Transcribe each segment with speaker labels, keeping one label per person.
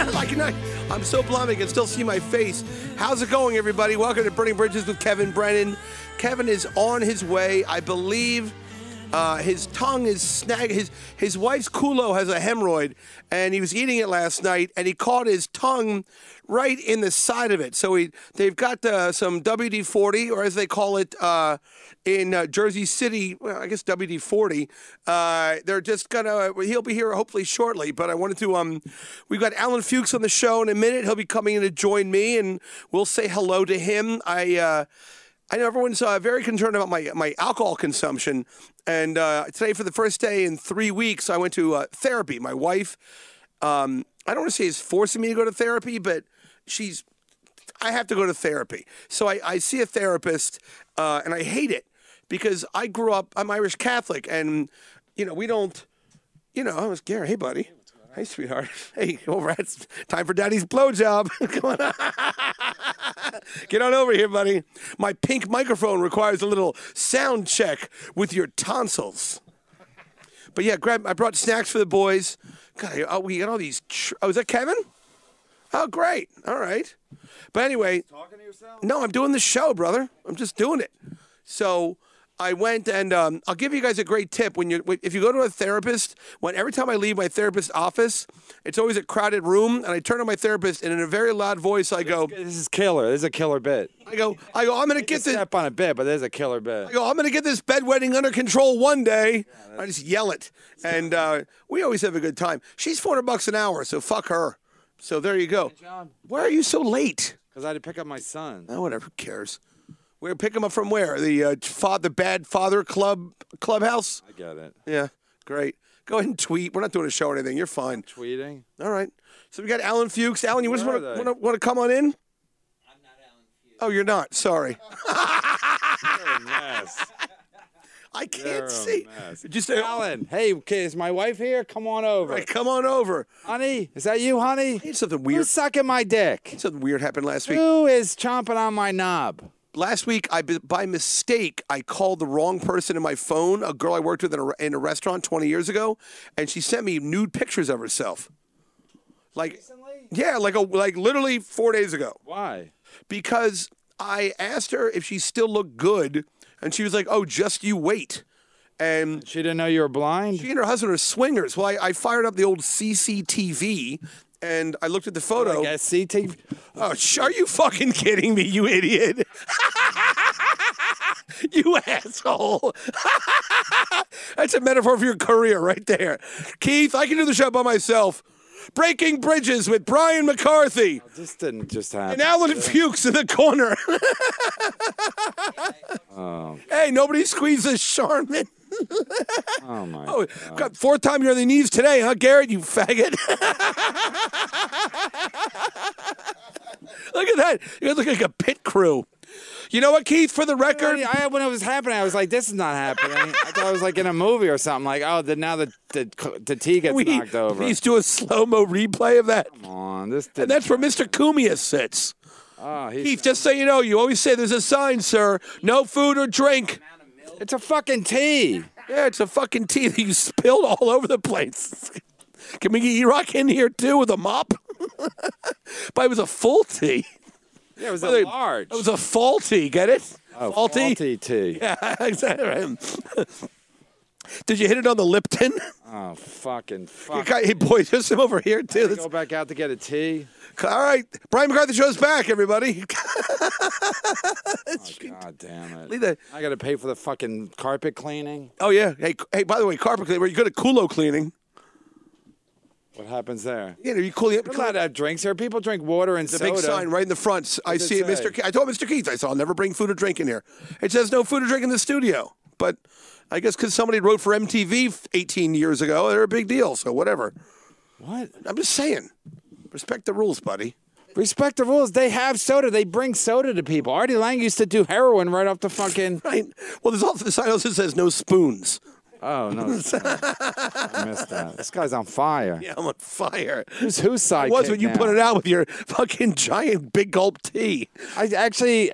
Speaker 1: I'm so blind I can still see my face. How's it going, everybody? Welcome to Burning Bridges with Kevin Brennan. Kevin is on his way. I believe his tongue is snagged. His wife's culo has a hemorrhoid, and he was eating it last night, and he caught his tongue right in the side of it. So they've got some WD-40, or as they call it in Jersey City, well, I guess WD-40. They're just he'll be here hopefully shortly, but I wanted to, we've got Alan Fuchs on the show in a minute. He'll be coming in to join me, and we'll say hello to him. I know everyone's very concerned about my alcohol consumption, and today, for the first day in 3 weeks, I went to therapy. My wife, I don't want to say is forcing me to go to therapy, but I have to go to therapy. So I see a therapist, and I hate it because I grew up, I'm Irish Catholic, and, we don't, I was Gary, hey, buddy. Hey, sweetheart. Hey, over. It's time for Daddy's blowjob. Come on. Get on over here, buddy. My pink microphone requires a little sound check with your tonsils. But yeah, I brought snacks for the boys. God, we got all these. Is that Kevin? Oh, great. All right. But anyway.
Speaker 2: Talking to yourself?
Speaker 1: No, I'm doing the show, brother. I'm just doing it. So I went and I'll give you guys a great tip. If you go to a therapist, every time I leave my therapist's office, it's always a crowded room, and I turn to my therapist, and in a very loud voice, I go,
Speaker 2: "This is killer. This is a killer bit."
Speaker 1: I go, I'm going to get this.
Speaker 2: Step on a bit, but there's a killer bit.
Speaker 1: I go, I'm going to get this bedwetting under control one day. I just yell it, and we always have a good time. She's $400 an hour, so fuck her. So there you go. Why are you so late?
Speaker 2: Because I had to pick up my son.
Speaker 1: Oh, whatever, who cares? We're pick him up from where? The Bad Father Clubhouse?
Speaker 2: I get it.
Speaker 1: Yeah, great. Go ahead and tweet. We're not doing a show or anything. You're fine.
Speaker 2: Tweeting?
Speaker 1: All right. So we got Alan Fuchs. Alan, you want to come on in?
Speaker 3: I'm not Alan Fuchs.
Speaker 1: Oh, you're not. Sorry.
Speaker 2: You're a mess.
Speaker 1: I can't
Speaker 2: You're
Speaker 1: see.
Speaker 2: a mess.
Speaker 1: Just
Speaker 2: Alan, hey, okay, is my wife here? Come on over.
Speaker 1: Right, come on over.
Speaker 2: Honey, is that you, honey?
Speaker 1: Hey, something weird.
Speaker 2: Who's sucking my dick?
Speaker 1: Something weird happened last week.
Speaker 2: Who is chomping on my knob?
Speaker 1: Last week, by mistake, I called the wrong person in my phone, a girl I worked with in a restaurant 20 years ago, and she sent me nude pictures of herself.
Speaker 2: Recently?
Speaker 1: Yeah, like literally 4 days ago.
Speaker 2: Why?
Speaker 1: Because I asked her if she still looked good, and she was like, "Oh, just you wait." And
Speaker 2: She didn't know you were blind?
Speaker 1: she and her husband are swingers. Well, I fired up the old CCTV, and I looked at the photo.
Speaker 2: Like SCTV?
Speaker 1: Oh, are you fucking kidding me, you idiot? You asshole. That's a metaphor for your career right there. Keith, I can do the show by myself. Breaking Bridges with Brian McCarthy.
Speaker 2: This didn't just happen.
Speaker 1: And Alan Fuchs in the corner.
Speaker 2: Oh.
Speaker 1: Hey, nobody squeezes Charmin.
Speaker 2: Oh, my
Speaker 1: God. Fourth time you're on the knees today, huh, Garrett, you faggot? Look at that. You guys look like a pit crew. You know what, Keith, for the record?
Speaker 2: When it was happening, I was like, this is not happening. I thought I was like in a movie or something. Like, now the T gets knocked over.
Speaker 1: Please do a slow-mo replay of that.
Speaker 2: Come on. And
Speaker 1: that's where Mr. Cumia sits.
Speaker 2: Oh,
Speaker 1: Keith, just so you know, you always say there's a sign, sir. No food or drink.
Speaker 2: It's a fucking tea.
Speaker 1: Yeah, it's a fucking tea that you spilled all over the place. Can we get E-Rock in here, too, with a mop? But it was a full tea.
Speaker 2: Yeah, it was a large.
Speaker 1: It was a faulty, get it?
Speaker 2: Oh, faulty tea.
Speaker 1: Yeah, exactly. Did you hit it on the Lipton?
Speaker 2: Oh, fucking fuck.
Speaker 1: Hey, boys, there's some over here, too.
Speaker 2: Go back out to get a tea.
Speaker 1: All right. Brian McCarthy show's back, everybody.
Speaker 2: Oh, God damn it. I got to pay for the fucking carpet cleaning.
Speaker 1: Oh, yeah. Hey, by the way, carpet cleaning, were you good at culo cleaning?
Speaker 2: What happens there?
Speaker 1: Yeah, are you cooling up?
Speaker 2: There's a lot of drinks here. People drink water and soda.
Speaker 1: The big sign right in the front. I see it, Mr. I told Mr. Keith, I said, I'll never bring food or drink in here. It says no food or drink in the studio. But I guess because somebody wrote for MTV 18 years ago, they're a big deal, so whatever.
Speaker 2: What?
Speaker 1: I'm just saying. Respect the rules, buddy.
Speaker 2: Respect the rules. They have soda. They bring soda to people. Artie Lang used to do heroin right off the fucking...
Speaker 1: Right. Well, there's also the sign also says no spoons.
Speaker 2: Oh, no. I missed that. This guy's on fire.
Speaker 1: Yeah, I'm on fire.
Speaker 2: Who's sidekick
Speaker 1: It was when you
Speaker 2: now?
Speaker 1: put it out with your fucking giant big gulp tea.
Speaker 2: I actually...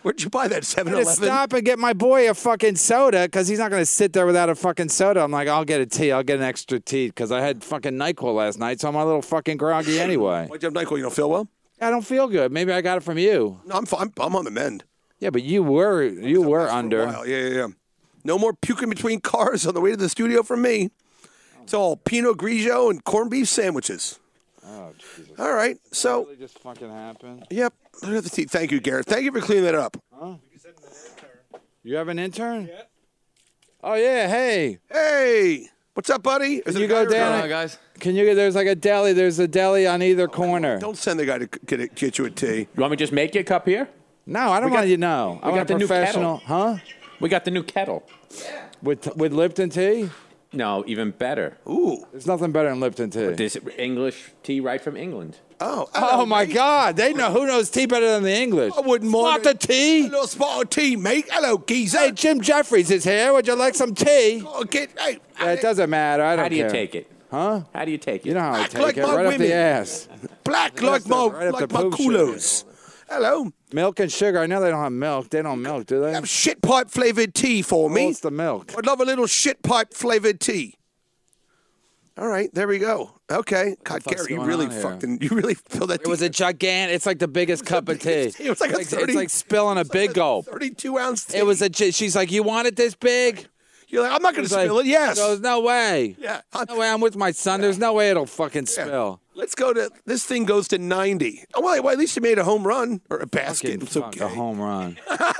Speaker 1: Where'd you buy that?
Speaker 2: I had to
Speaker 1: 7-Eleven?
Speaker 2: stop and get my boy a fucking soda because he's not going to sit there without a fucking soda. I'm like, I'll get a tea. I'll get an extra tea because I had fucking NyQuil last night, so I'm a little fucking groggy anyway.
Speaker 1: Why'd you have NyQuil? You don't feel well?
Speaker 2: I don't feel good. Maybe I got it from you.
Speaker 1: No, I'm fine. I'm on the mend.
Speaker 2: Yeah, but you were
Speaker 1: For a
Speaker 2: under.
Speaker 1: while. Yeah. No more puking between cars on the way to the studio from me. It's all Pinot Grigio and corned beef sandwiches.
Speaker 2: Oh, Jesus.
Speaker 1: All right. So,
Speaker 2: Really just fucking happened.
Speaker 1: yep. Look at the tea. Thank you, Garrett. Thank you for cleaning that up.
Speaker 2: You have an intern? Yeah. Oh yeah. Hey.
Speaker 1: Hey, what's up, buddy? Is
Speaker 2: Can
Speaker 1: it
Speaker 2: you
Speaker 1: a guy
Speaker 2: go
Speaker 1: or a
Speaker 2: down?
Speaker 1: girl?
Speaker 4: guys.
Speaker 2: Can you? There's like a deli. There's a deli on either corner.
Speaker 1: Don't send the guy to get you a tea.
Speaker 4: You want me to just make you a cup here?
Speaker 2: No, I don't
Speaker 4: We got-
Speaker 2: want you to know. I
Speaker 4: we
Speaker 2: want
Speaker 4: got
Speaker 2: a
Speaker 4: the new
Speaker 2: professional. Huh?
Speaker 4: We got the new kettle.
Speaker 2: With Lipton tea?
Speaker 4: No, even better.
Speaker 1: Ooh.
Speaker 2: There's nothing better than Lipton tea.
Speaker 4: This English tea right from England.
Speaker 1: Oh.
Speaker 2: Oh my God! They know who knows tea better than the English.
Speaker 1: I wouldn't mind
Speaker 2: Spot the tea.
Speaker 1: A little spot of tea, mate. Hello, geezer.
Speaker 2: Hey, Jim Jeffries is here. Would you like some tea?
Speaker 1: Oh, hey.
Speaker 2: Yeah, it doesn't matter. I don't
Speaker 4: How do you
Speaker 2: care.
Speaker 4: take it?
Speaker 2: Huh?
Speaker 4: How do you take it?
Speaker 2: You know how I
Speaker 1: Act
Speaker 2: take
Speaker 1: like
Speaker 2: it.
Speaker 1: my
Speaker 2: Right up the
Speaker 1: women.
Speaker 2: ass.
Speaker 1: Black like my
Speaker 2: right up the poop
Speaker 1: culos. Hello.
Speaker 2: Milk and sugar. I know they don't have milk. They don't milk, do they?
Speaker 1: Have shit pipe flavored tea for me.
Speaker 2: What's the milk?
Speaker 1: I'd love a little shit pipe flavored tea. All right, there we go. Okay, God,
Speaker 2: fuck's
Speaker 1: Gary, you
Speaker 2: going
Speaker 1: really
Speaker 2: on here?
Speaker 1: you really feel that.
Speaker 2: It was a gigantic. It's like the biggest cup of tea.
Speaker 1: It was like a
Speaker 2: it's
Speaker 1: 30
Speaker 2: like spilling a big gulp.
Speaker 1: 32-ounce tea.
Speaker 2: It was She's like, you want it this big?
Speaker 1: You're like, I'm not going to
Speaker 2: She's like,
Speaker 1: spill it. Yes.
Speaker 2: There's no way.
Speaker 1: Yeah.
Speaker 2: No way. I'm with my son. There's no way it'll fucking spill.
Speaker 1: Let's go to this thing goes to 90. Oh well, at least you made a home run or a basket.
Speaker 2: Fucking
Speaker 1: It's
Speaker 2: fuck,
Speaker 1: okay.
Speaker 2: a home run.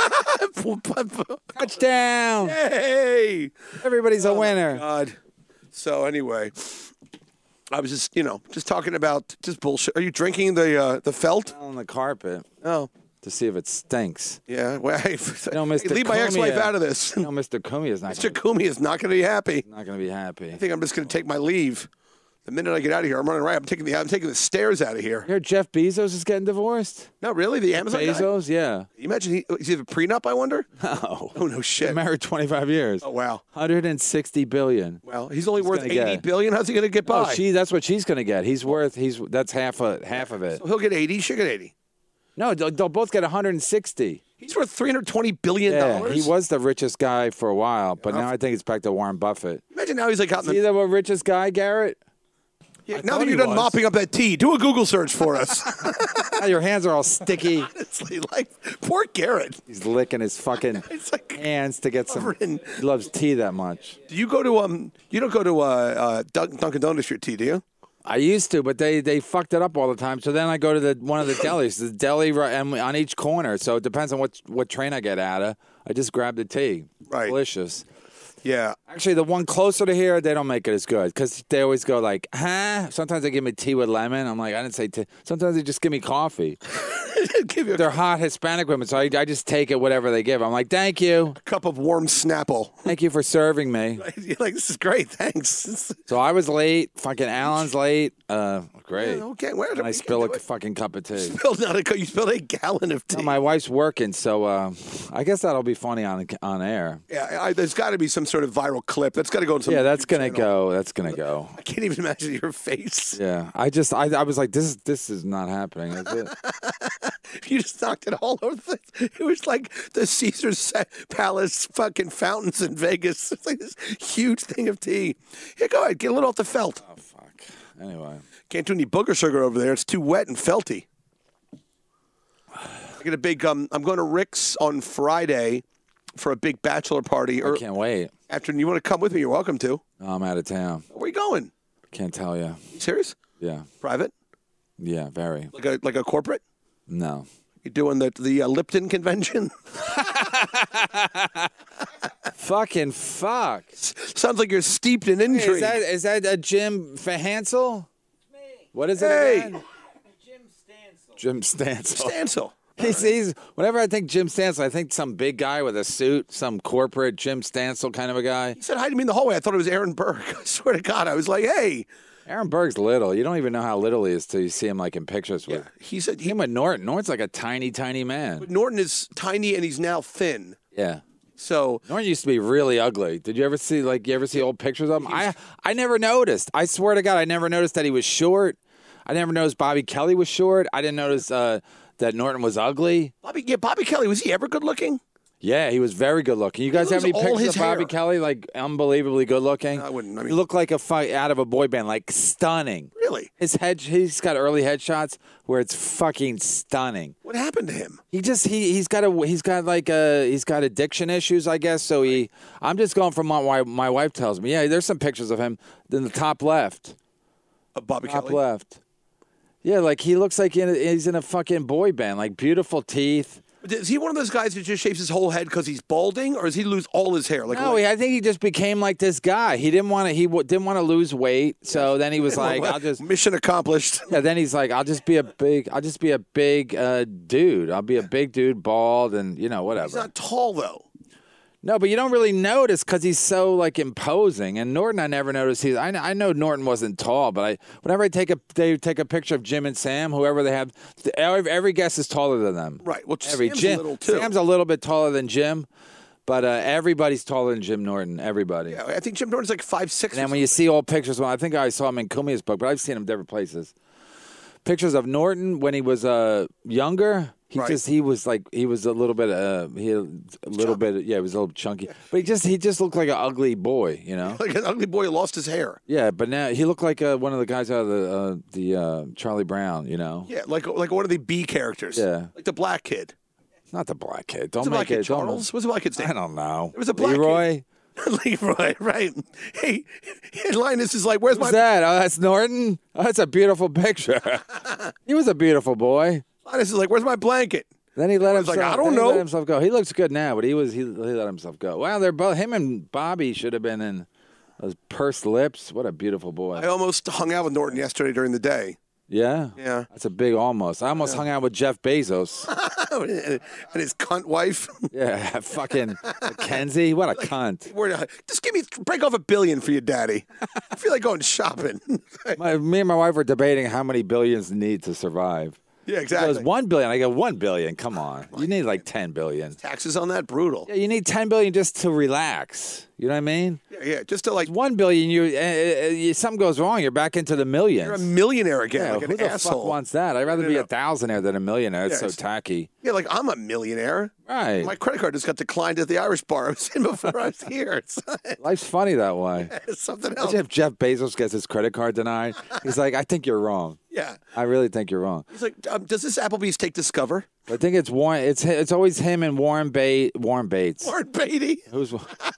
Speaker 2: Touchdown.
Speaker 1: Hey.
Speaker 2: Everybody's a winner.
Speaker 1: God. So anyway, I was just talking about just bullshit. Are you drinking the felt?
Speaker 2: On the carpet
Speaker 1: Oh.
Speaker 2: to see if it stinks.
Speaker 1: Yeah. Well, hey,
Speaker 2: No, Mr.
Speaker 1: leave my ex-wife
Speaker 2: Cumia.
Speaker 1: out of this.
Speaker 2: No, Mr. Kumi is not
Speaker 1: Mr. Kumi is not going to be happy.
Speaker 2: going to be happy.
Speaker 1: I think I'm just going to take my leave. The minute I get out of here, I'm running right. I'm taking the stairs out of here.
Speaker 2: Here, Jeff Bezos is getting divorced.
Speaker 1: No, really, the Amazon guy?
Speaker 2: Bezos, yeah.
Speaker 1: You imagine does he have a prenup? I wonder.
Speaker 2: No.
Speaker 1: Oh no, shit.
Speaker 2: Been married 25 years.
Speaker 1: Oh wow.
Speaker 2: 160 billion.
Speaker 1: Well, he's only worth
Speaker 2: gonna
Speaker 1: 80
Speaker 2: get.
Speaker 1: billion. How's he going to get by?
Speaker 2: Oh, that's what she's going to get. That's half of it.
Speaker 1: He'll get 80. She'll get 80.
Speaker 2: No, they'll both get 160.
Speaker 1: He's worth $320 billion.
Speaker 2: Yeah, he was the richest guy for a while, but now I think it's back to Warren Buffett.
Speaker 1: Imagine now he's like out in
Speaker 2: See
Speaker 1: the.
Speaker 2: the richest guy, Garrett?
Speaker 1: Yeah,
Speaker 2: I
Speaker 1: now
Speaker 2: thought
Speaker 1: that
Speaker 2: he
Speaker 1: you're done
Speaker 2: was.
Speaker 1: mopping up that tea, do a Google search for us.
Speaker 2: Now your hands are all sticky.
Speaker 1: Honestly, like poor Garrett.
Speaker 2: He's licking his fucking
Speaker 1: It's like.
Speaker 2: hands to get some.
Speaker 1: Covered in-
Speaker 2: He loves tea that much.
Speaker 1: Do you go to You don't go to Dunkin' Donuts for your tea, do you?
Speaker 2: I used to, but they fucked it up all the time. So then I go to one of the delis, the deli right and on each corner. So it depends on what train I get out of. I just grab the tea.
Speaker 1: Right.
Speaker 2: Delicious.
Speaker 1: Yeah.
Speaker 2: Actually, the one closer to here, they don't make it as good because they always go like, huh? Sometimes they give me tea with lemon. I'm like, I didn't say tea. Sometimes they just give me coffee.
Speaker 1: Give you a
Speaker 2: They're hot Hispanic women, so I just take it whatever they give. I'm like, thank you.
Speaker 1: cup of warm Snapple.
Speaker 2: Thank you for serving me.
Speaker 1: You're like, this is great. Thanks.
Speaker 2: So I was late. Fucking Alan's late. Great.
Speaker 1: Yeah, okay, where
Speaker 2: And I spill a fucking cup of tea.
Speaker 1: You spilled a gallon of tea.
Speaker 2: No, my wife's working, so I guess that'll be funny on air.
Speaker 1: Yeah, there's got to be some sort of viral clip. That's got to go on some.
Speaker 2: Yeah, that's
Speaker 1: YouTube
Speaker 2: gonna
Speaker 1: channel.
Speaker 2: go. That's gonna go.
Speaker 1: I can't even imagine your face.
Speaker 2: Yeah, I was like, this is not happening, is it?
Speaker 1: You just knocked it all over. It was like the Caesar's Palace fucking fountains in Vegas. It's like this huge thing of tea. Here, go ahead, get a little off the felt.
Speaker 2: Oh fuck. Anyway,
Speaker 1: Can't do any booger sugar over there. It's too wet and felty. I get a big. I'm going to Rick's on Friday for a big bachelor party.
Speaker 2: I can't wait.
Speaker 1: After you want to come with me, you're welcome to.
Speaker 2: No, I'm out of town.
Speaker 1: Where are you going?
Speaker 2: Can't tell you.
Speaker 1: You serious?
Speaker 2: Yeah,
Speaker 1: Private?
Speaker 2: yeah, very.
Speaker 1: Like a corporate?
Speaker 2: No.
Speaker 1: You're doing the Lipton convention?
Speaker 2: Fucking fuck.
Speaker 1: Sounds like you're steeped in intrigue.
Speaker 2: Is that a Jim Hansel?
Speaker 3: Me,
Speaker 2: What is it
Speaker 1: Hey.
Speaker 2: again?
Speaker 3: Jim Stansel.
Speaker 2: Jim Stansel.
Speaker 1: Stansel.
Speaker 2: He's whenever I think Jim Stansel, I think some big guy with a suit, some corporate Jim Stansel kind of a guy.
Speaker 1: He said hi to me in the hallway. I thought it was Aaron Burr. I swear to God. I was like, hey.
Speaker 2: Aaron Berg's little. You don't even know how little he is till you see him like in pictures with
Speaker 1: He said
Speaker 2: him with Norton. Norton's like a tiny, tiny man.
Speaker 1: Norton is tiny and he's now thin.
Speaker 2: Yeah.
Speaker 1: So
Speaker 2: Norton used to be really ugly. Did you ever see old pictures of him? I never noticed. I swear to God, I never noticed that he was short. I never noticed Bobby Kelly was short. I didn't notice that Norton was ugly.
Speaker 1: Bobby Kelly, was he ever good looking?
Speaker 2: Yeah, he was very good looking. You guys have any
Speaker 1: lose all
Speaker 2: pictures
Speaker 1: his
Speaker 2: of Bobby
Speaker 1: hair.
Speaker 2: Kelly? Like unbelievably good looking.
Speaker 1: No, I wouldn't. I mean-
Speaker 2: he looked like a fight out of a boy band, like stunning.
Speaker 1: Really?
Speaker 2: His head, he's got early headshots where it's fucking stunning.
Speaker 1: What happened to him?
Speaker 2: He's got addiction issues, I guess. So I'm just going from what my wife tells me. Yeah, there's some pictures of him in the top left.
Speaker 1: Bobby
Speaker 2: Top
Speaker 1: Kelly?
Speaker 2: left. Yeah, like he looks like he's in a fucking boy band, like beautiful teeth.
Speaker 1: Is he one of those guys that just shaves his whole head because he's balding, or does he lose all his hair?
Speaker 2: No, I think he just became like this guy. He didn't want to. Didn't want to lose weight, so then he was like, "I'll just."
Speaker 1: Mission accomplished.
Speaker 2: Yeah, then he's like, "I'll just be a big dude. I'll be a big dude, bald, and whatever."
Speaker 1: He's not tall though.
Speaker 2: No, but you don't really notice because he's so like imposing. And Norton, I never noticed. I know Norton wasn't tall, but whenever they take a picture of Jim and Sam, whoever they have, every guest is taller than them.
Speaker 1: Right. Well, Sam's a little too.
Speaker 2: Sam's a little bit taller than Jim, but everybody's taller than Jim Norton. Everybody.
Speaker 1: Yeah, I think Jim Norton's like 5'6".
Speaker 2: And then when you see old pictures, well, I think I saw him in Kumia's book, but I've seen him different places. Pictures of Norton when he was younger. He was a little bit he was a little chunky. But he just looked like an ugly boy,
Speaker 1: like an ugly boy who lost his hair.
Speaker 2: Yeah, but now he looked like one of the guys out of the Charlie Brown,
Speaker 1: Yeah, like one of the B characters.
Speaker 2: Yeah.
Speaker 1: Like the black kid.
Speaker 2: Not the black kid.
Speaker 1: What's
Speaker 2: Don't
Speaker 1: the black
Speaker 2: make
Speaker 1: kid?
Speaker 2: it
Speaker 1: Charles? What's the black kid's name?
Speaker 2: I don't know.
Speaker 1: There was a black
Speaker 2: Leroy.
Speaker 1: kid. Leroy, right. Hey, Linus is like, where's
Speaker 2: Who's
Speaker 1: my...
Speaker 2: that? Oh, that's Norton? Oh, that's a beautiful picture. He was a beautiful boy.
Speaker 1: Linus is like, where's my blanket?
Speaker 2: Then he let
Speaker 1: He's
Speaker 2: himself.
Speaker 1: like, I don't
Speaker 2: then he
Speaker 1: know.
Speaker 2: let himself go. He looks good now, but he let himself go. Wow, they're both. Him and Bobby should have been in those pursed lips. What a beautiful boy.
Speaker 1: I almost hung out with Norton yesterday during the day.
Speaker 2: Yeah,
Speaker 1: Yeah.
Speaker 2: That's a big almost. I almost hung out with Jeff Bezos.
Speaker 1: And his cunt wife.
Speaker 2: Yeah, fucking Mackenzie. What a cunt.
Speaker 1: Just break off $1 billion for your daddy. I feel like going shopping.
Speaker 2: Me and my wife were debating how many billions need to survive.
Speaker 1: Yeah,
Speaker 2: It
Speaker 1: exactly.
Speaker 2: was 1 billion. I go 1 billion. Come on, you need like 10 billion.
Speaker 1: Taxes on that, brutal.
Speaker 2: Yeah, you need 10 billion just to relax. You know what I mean?
Speaker 1: Yeah, just to like,
Speaker 2: 1 billion, something goes wrong, you're back into the millions.
Speaker 1: you're a millionaire again,
Speaker 2: Yeah,
Speaker 1: like
Speaker 2: who
Speaker 1: an
Speaker 2: the
Speaker 1: asshole.
Speaker 2: fuck wants that? I'd rather be
Speaker 1: No.
Speaker 2: a thousandaire than a millionaire. It's
Speaker 1: Yeah,
Speaker 2: so
Speaker 1: it's-
Speaker 2: tacky.
Speaker 1: Yeah, like I'm a millionaire.
Speaker 2: Right.
Speaker 1: My credit card just got declined at the Irish bar I was in before I was here.
Speaker 2: Life's funny that way.
Speaker 1: It's something else.
Speaker 2: Imagine if Jeff Bezos gets his credit card denied. He's like, I think you're wrong.
Speaker 1: Yeah.
Speaker 2: I really think you're wrong.
Speaker 1: He's like, does this Applebee's take Discover?
Speaker 2: I think it's Warren. It's always him and Warren Bates.
Speaker 1: Warren Beatty.
Speaker 2: Who's?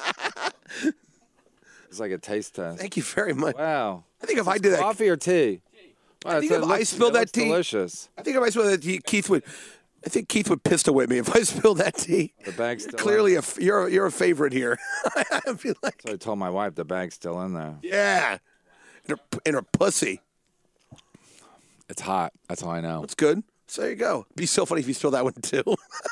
Speaker 2: It's like a taste test.
Speaker 1: Thank you very much.
Speaker 2: Wow.
Speaker 1: I think if I did that,
Speaker 2: Coffee or tea? Wow,
Speaker 1: I think if I spilled that tea,
Speaker 2: delicious.
Speaker 1: I think if I spilled that tea, Keith would pistol whip me if I spilled that tea.
Speaker 2: The bag's
Speaker 1: You're
Speaker 2: still
Speaker 1: clearly you're a favorite here. I feel like,
Speaker 2: So I told my wife the bag's still in there.
Speaker 1: yeah, in her pussy.
Speaker 2: It's hot. That's all I know.
Speaker 1: That's good. So there you go. Be so funny if you spill that one too.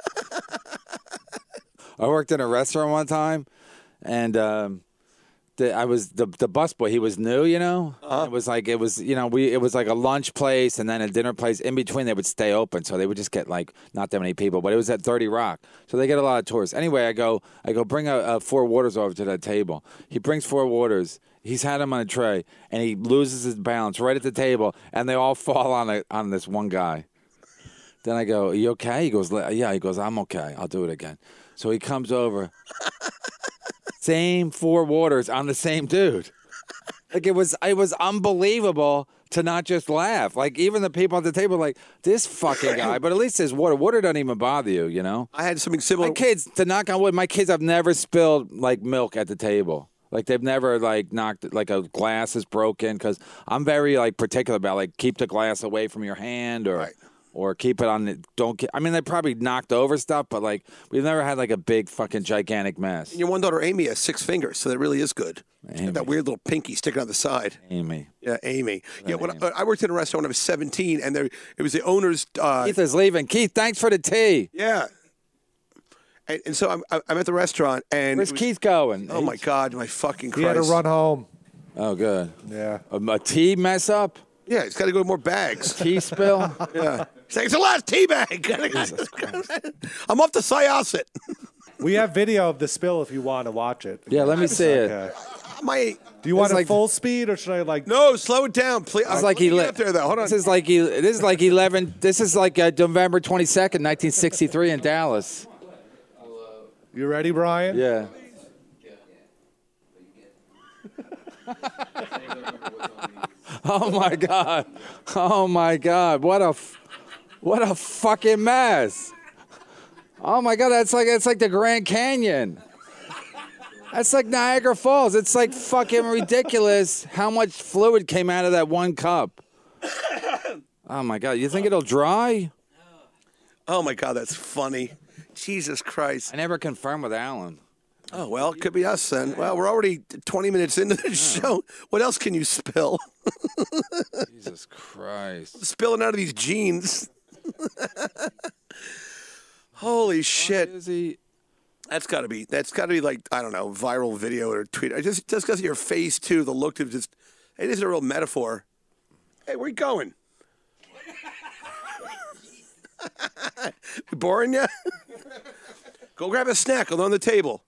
Speaker 2: I worked in a restaurant one time, and I was the busboy. He was new, It was like it was like a lunch place and then a dinner place. In between, they would stay open, so they would just get like not that many people. But it was at 30 Rock, so they get a lot of tourists. Anyway, I go bring a 4 waters over to that table. He brings 4 waters. He's had them on a tray, and he loses his balance right at the table, and they all fall on this one guy. Then I go, "Are you okay?" He goes, "Yeah." He goes, "I'm okay. I'll do it again." So he comes over. Same 4 waters on the same dude. Like it was unbelievable to not just laugh. Like even the people at the table were like, this fucking guy. But at least his water. Water doesn't even bother you,
Speaker 1: I had something similar.
Speaker 2: My kids, to knock on wood, my kids have never spilled like milk at the table. Like they've never like knocked like a glass is broken because I'm very like particular about like keep the glass away from your hand or.
Speaker 1: Right.
Speaker 2: Or keep it on the, don't get, I mean, they probably knocked over stuff, but like, we've never had like a big fucking gigantic mess.
Speaker 1: And your one daughter Amy has 6 fingers, so that really is good.
Speaker 2: Amy.
Speaker 1: That weird little pinky sticking on the side.
Speaker 2: Amy.
Speaker 1: Yeah, Amy. Yeah, when I worked in a restaurant when I was 17, and it was the owner's.
Speaker 2: Keith is leaving. Keith, thanks for the tea.
Speaker 1: Yeah. And so I'm at the restaurant, and
Speaker 2: Where's Keith going?
Speaker 1: Oh my God, my fucking Christ!
Speaker 5: He had to run home.
Speaker 2: Oh, good.
Speaker 5: Yeah.
Speaker 2: A tea mess up?
Speaker 1: Yeah, he's got to go to more bags.
Speaker 2: Tea spill?
Speaker 1: Yeah. He's like, it's the last tea bag. I'm off to Syosset.
Speaker 5: We have video of the spill if you want to watch it.
Speaker 2: Yeah, let me see it.
Speaker 5: Okay.
Speaker 1: My
Speaker 5: Do you want
Speaker 2: It's
Speaker 5: it
Speaker 2: like-
Speaker 5: full speed or should I like?
Speaker 1: no, slow it down, please.
Speaker 2: It's like he
Speaker 1: Get
Speaker 2: lit
Speaker 1: up there though. Hold on.
Speaker 2: This is like 11. This is like November 22nd, 1963 in Dallas.
Speaker 5: You ready, Brian?
Speaker 2: Yeah. Oh my God! Oh my God! What a fucking mess! Oh my God! It's like the Grand Canyon. That's like Niagara Falls. It's like fucking ridiculous how much fluid came out of that one cup. Oh my God! You think it'll dry?
Speaker 1: Oh my God, that's funny. Jesus Christ.
Speaker 2: I never confirmed with Alan.
Speaker 1: Oh well, it could be us then. Well, we're already 20 minutes into the show. What else can you spill?
Speaker 2: Jesus Christ!
Speaker 1: Spilling out of these jeans. Holy shit.
Speaker 2: Is he?
Speaker 1: That's got to be like, I don't know, viral video or tweet. Just because of your face too, the look of just, it is a real metaphor. Hey, where you going? Boring ya? Go grab a snack on the table.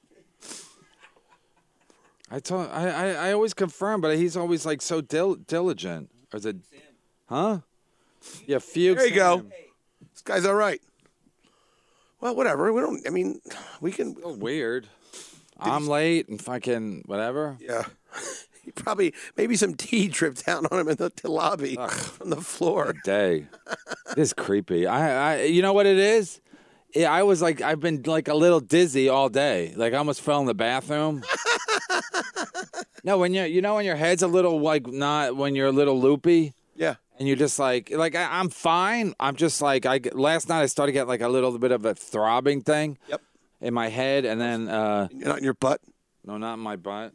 Speaker 2: I always confirm, but he's always like so diligent. Or is it? Huh? Yeah, Fuchs.
Speaker 1: There you go.
Speaker 2: Sam.
Speaker 1: This guy's all right. Well, whatever. We can.
Speaker 2: So weird. I'm late and fucking whatever.
Speaker 1: Yeah. He probably, maybe some tea dripped down on him in the lobby from the floor.
Speaker 2: Day. It is creepy. You know what it is? Yeah, I've been like a little dizzy all day. Like I almost fell in the bathroom. No, when when your head's a little like not, when you're a little loopy.
Speaker 1: Yeah.
Speaker 2: And you're just like I'm fine. I'm just like, last night I started getting like a little bit of a throbbing thing.
Speaker 1: Yep.
Speaker 2: In my head, and then
Speaker 1: You're not in your butt.
Speaker 2: no, not in my butt.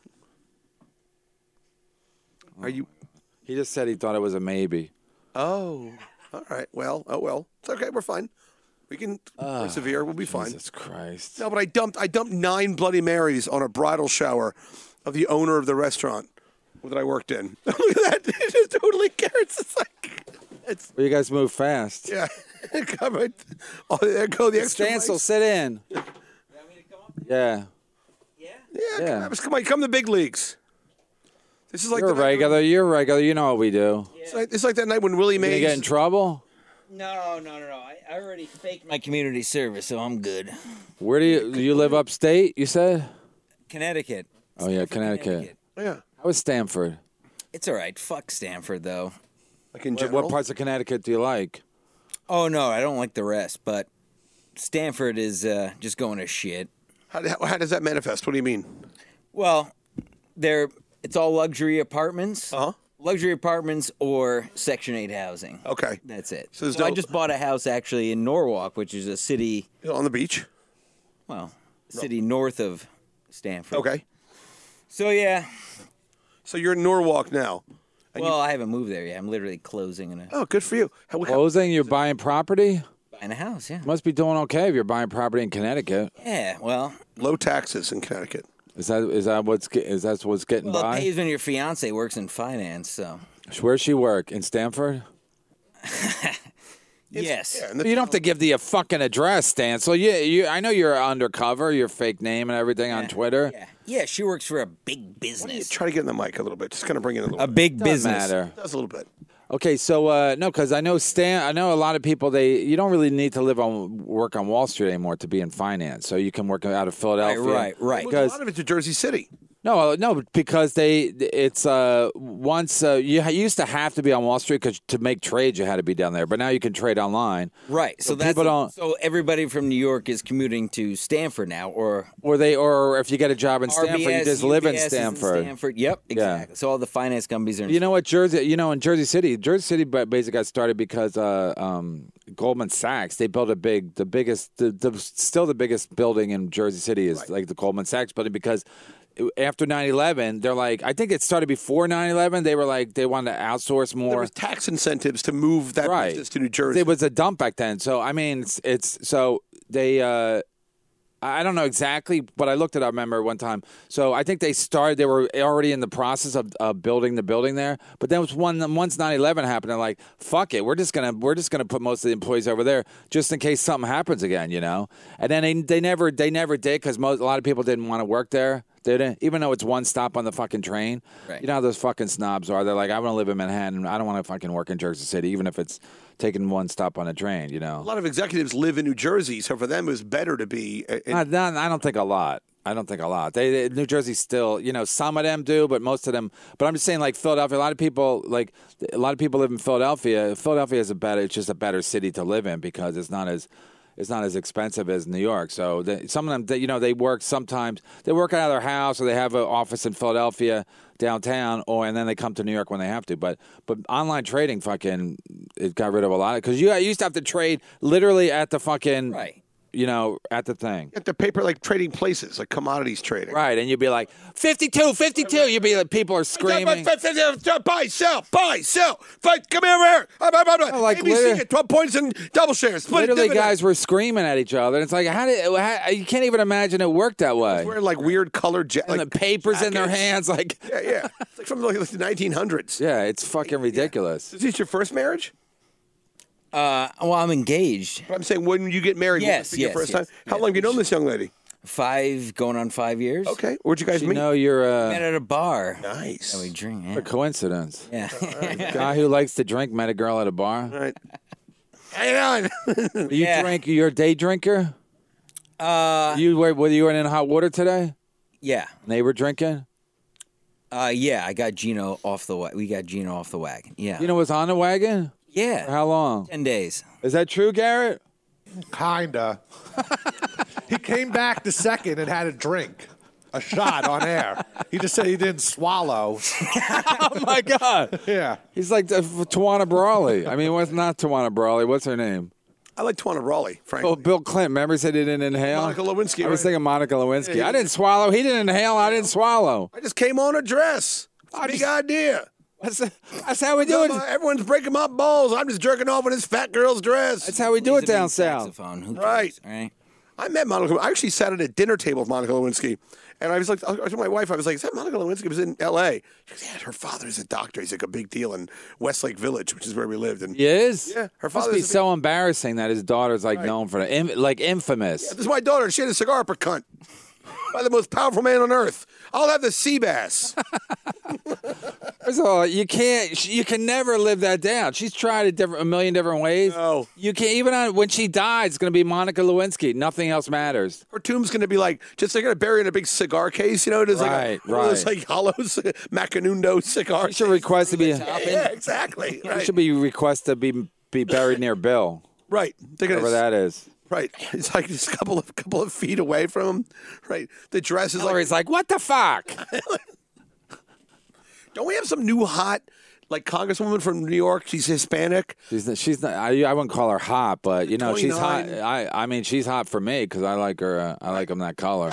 Speaker 1: Are you?
Speaker 2: He just said he thought it was a maybe.
Speaker 1: Oh, all right. Well, it's okay. We're fine. We can persevere. We'll be fine.
Speaker 2: Jesus Christ.
Speaker 1: No, but I dumped 9 Bloody Marys on a bridal shower of the owner of the restaurant that I worked in. Look at that! It just totally cares. It's like
Speaker 2: Well, you guys move fast.
Speaker 1: yeah. Come right. Oh, there go the extra.
Speaker 2: Stancil,
Speaker 1: mics.
Speaker 2: sit in. Yeah.
Speaker 1: Yeah. Come on, come to the big leagues. This is like
Speaker 2: You're
Speaker 1: the night-
Speaker 2: regular. You're regular. You know what we do.
Speaker 1: It's like that night when Willie
Speaker 2: You gonna
Speaker 1: Mays.
Speaker 2: get in trouble?
Speaker 3: No. I already faked my community service, so I'm good.
Speaker 2: Where do you live upstate? You said.
Speaker 3: Connecticut.
Speaker 2: Oh yeah,
Speaker 3: Stanford,
Speaker 2: Connecticut.
Speaker 1: Yeah.
Speaker 2: How was Stanford?
Speaker 3: It's all right. Fuck Stanford, though.
Speaker 1: Like in general.
Speaker 2: What parts of Connecticut do you like?
Speaker 3: Oh, no, I don't like the rest, but Stanford is just going to shit.
Speaker 1: How does that manifest? What do you mean?
Speaker 3: Well, it's all luxury apartments.
Speaker 1: Uh-huh.
Speaker 3: Luxury apartments or Section 8 housing.
Speaker 1: Okay.
Speaker 3: That's it.
Speaker 1: So there's
Speaker 3: I
Speaker 1: no-
Speaker 3: just bought a house actually in Norwalk, which is a city,
Speaker 1: On the beach.
Speaker 3: city north of Stanford.
Speaker 1: Okay.
Speaker 3: So, yeah.
Speaker 1: So you're in Norwalk now.
Speaker 3: Well, I haven't moved there yet. I'm literally closing and
Speaker 1: Oh, good for you.
Speaker 2: Closing? You're buying property?
Speaker 3: buying a house, yeah.
Speaker 2: Must be doing okay if you're buying property in Connecticut.
Speaker 3: Yeah, well,
Speaker 1: Low taxes in Connecticut.
Speaker 2: Is that what's getting
Speaker 3: well, it
Speaker 2: by?
Speaker 3: pays when your fiance works in finance, so.
Speaker 2: Where's she work? In Stanford?
Speaker 3: Yes.
Speaker 1: Yeah,
Speaker 2: You don't have to give the fucking address, Stan. So I know you're undercover, your fake name and everything on Twitter.
Speaker 3: Yeah, she works for a big
Speaker 1: You
Speaker 3: business.
Speaker 1: try to get in the mic a little bit. Just kind of bring it in a little
Speaker 3: A
Speaker 1: bit.
Speaker 3: big
Speaker 2: Doesn't
Speaker 3: business.
Speaker 2: matter.
Speaker 1: Does a little bit.
Speaker 2: Okay, so no, because I know I know a lot of people. You don't really need to work on Wall Street anymore to be in finance. So you can work out of Philadelphia.
Speaker 3: Right.
Speaker 1: Well, a
Speaker 2: Because
Speaker 1: lot of it's to Jersey City.
Speaker 2: no, because it's once you used to have to be on Wall Street because to make trades you had to be down there, but now you can trade online.
Speaker 3: Right. So that's
Speaker 2: people don't.
Speaker 3: so everybody from New York is commuting to Stanford now, or
Speaker 2: Or if you get a job in Stanford, you
Speaker 3: RBS,
Speaker 2: just live in
Speaker 3: UPS is
Speaker 2: Stanford.
Speaker 3: Yep, exactly. So all the finance companies are in
Speaker 2: You know what, in Jersey City basically got started because Goldman Sachs, they built still the biggest building in Jersey City is like the Goldman Sachs building because after 9/11, they're like, I think it started before 9/11. They were like, they wanted to outsource more.
Speaker 1: There was tax incentives to move that
Speaker 2: Right.
Speaker 1: business to New Jersey.
Speaker 2: It was a dump back then. So, I mean, it's so they, I don't know exactly, but I looked it up, remember, one time. So I think they were already in the process of building the building there. But then once 9/11 happened, they're like, fuck it, we're just gonna put most of the employees over there just in case something happens again, you know. And then they never did because a lot of people didn't want to work there. did it? Even though it's one stop on the fucking train.
Speaker 3: Right.
Speaker 2: You know how those fucking snobs are. They're like, I want to live in Manhattan. I don't want to fucking work in Jersey City, even if it's taking one stop on a train, you know?
Speaker 1: A lot of executives live in New Jersey, so for them it was better to be.
Speaker 2: I don't think a lot. New Jersey still, you know, some of them do, but most of them. But I'm just saying, like Philadelphia, a lot of people live in Philadelphia. Philadelphia is it's just a better city to live in because it's not as expensive as New York. So some of them, you know, they work sometimes. They work out of their house or they have an office in Philadelphia downtown, and then they come to New York when they have to. But online trading, fucking, it got rid of a lot of because you used to have to trade literally at the fucking
Speaker 3: Right.
Speaker 2: You know, at the thing.
Speaker 1: At the paper, like trading places, like commodities trading.
Speaker 2: Right, and you'd be like, 52. You'd be like, people are screaming.
Speaker 1: Buy, sell. Fight, come here.
Speaker 2: like
Speaker 1: ABC at 12 points and double shares. Split
Speaker 2: Literally,
Speaker 1: dividend.
Speaker 2: guys were screaming at each other. It's like, you can't even imagine it worked that way.
Speaker 1: Wearing like weird colored
Speaker 2: And the papers in their hands, like.
Speaker 1: Yeah. It's like from like the 1900s.
Speaker 2: Yeah, it's fucking ridiculous.
Speaker 1: Is this your first marriage?
Speaker 3: Well, I'm engaged.
Speaker 1: But I'm saying, when you get married,
Speaker 3: Yes,
Speaker 1: your
Speaker 3: yes,
Speaker 1: first
Speaker 3: yes,
Speaker 1: time. How
Speaker 3: yes.
Speaker 1: long have you known this young lady?
Speaker 3: 5 going on 5 years.
Speaker 1: Okay. Where'd you guys
Speaker 2: You
Speaker 1: meet?
Speaker 2: know, you're
Speaker 3: Met at a bar.
Speaker 1: Nice.
Speaker 3: And we drink.
Speaker 2: a
Speaker 3: Yeah.
Speaker 2: coincidence.
Speaker 3: Yeah.
Speaker 2: Guy who likes to drink met a girl at a bar.
Speaker 1: All right. How you doing?
Speaker 2: You
Speaker 3: Yeah.
Speaker 2: drink? You're a day drinker. Were you in hot water today?
Speaker 3: Yeah.
Speaker 2: They were drinking.
Speaker 3: Yeah. I got Gino off the wagon. We got Gino off the wagon. Yeah.
Speaker 2: You know what's on the wagon?
Speaker 3: Yeah.
Speaker 2: For how long?
Speaker 3: 10 days.
Speaker 2: Is that true, Garrett?
Speaker 5: Kinda. He came back the second and had a drink. A shot on air. He just said he didn't swallow.
Speaker 2: Oh my God!
Speaker 5: Yeah.
Speaker 2: He's like Tawana Brawley. I mean, what's not Tawana Brawley? What's her name?
Speaker 1: I like Tawana Brawley, frankly.
Speaker 2: Oh, Bill Clinton. Remember he said he didn't inhale?
Speaker 1: Monica Lewinsky,
Speaker 2: I was
Speaker 1: right?
Speaker 2: thinking Monica Lewinsky.
Speaker 1: Yeah,
Speaker 2: I didn't swallow. He didn't inhale. I didn't swallow.
Speaker 1: I just came on a dress. It's a big idea.
Speaker 2: That's how we do it.
Speaker 1: Everyone's breaking my balls. I'm just jerking off in this fat girl's dress.
Speaker 2: That's how we do it
Speaker 3: He's a
Speaker 2: down
Speaker 3: big
Speaker 2: south.
Speaker 3: saxophone. Who
Speaker 1: Right.
Speaker 3: cares, right?
Speaker 1: I met Monica. I actually sat at a dinner table with Monica Lewinsky. And I was like, I told my wife, I was like, is that Monica Lewinsky? Was in L.A. She goes, yeah, her father's a doctor. He's like a big deal in Westlake Village, which is where we lived. And
Speaker 2: He is?
Speaker 1: Yeah, her
Speaker 2: Must
Speaker 1: father's
Speaker 2: be
Speaker 1: a big-
Speaker 2: so embarrassing that his daughter's like known for like infamous.
Speaker 1: This is my daughter. She had a cigar per cunt by the most powerful man on earth. I'll have the sea bass.
Speaker 2: First of all, you can never live that down. She's tried a million different ways.
Speaker 1: No.
Speaker 2: You can't, even when she dies, it's going to be Monica Lewinsky. Nothing else matters.
Speaker 1: Her tomb's going to be like, they're going to bury her in a big cigar case. You know, it is like one of those like hollow Macanundo cigar.
Speaker 2: You should request to be,
Speaker 1: Yeah, exactly.
Speaker 2: you
Speaker 1: Right.
Speaker 2: should be request to be buried near Bill.
Speaker 1: Right. They're gonna,
Speaker 2: Whatever that is.
Speaker 1: Right. It's like just a couple of feet away from him. Right. The dress is
Speaker 2: Hillary's like, what the fuck?
Speaker 1: Don't we have some new hot, like, congresswoman from New York? She's Hispanic.
Speaker 2: She's not. I wouldn't call her hot, but you know, she's hot.
Speaker 1: 29.
Speaker 2: I mean, she's hot for me because I like her. I like him that color.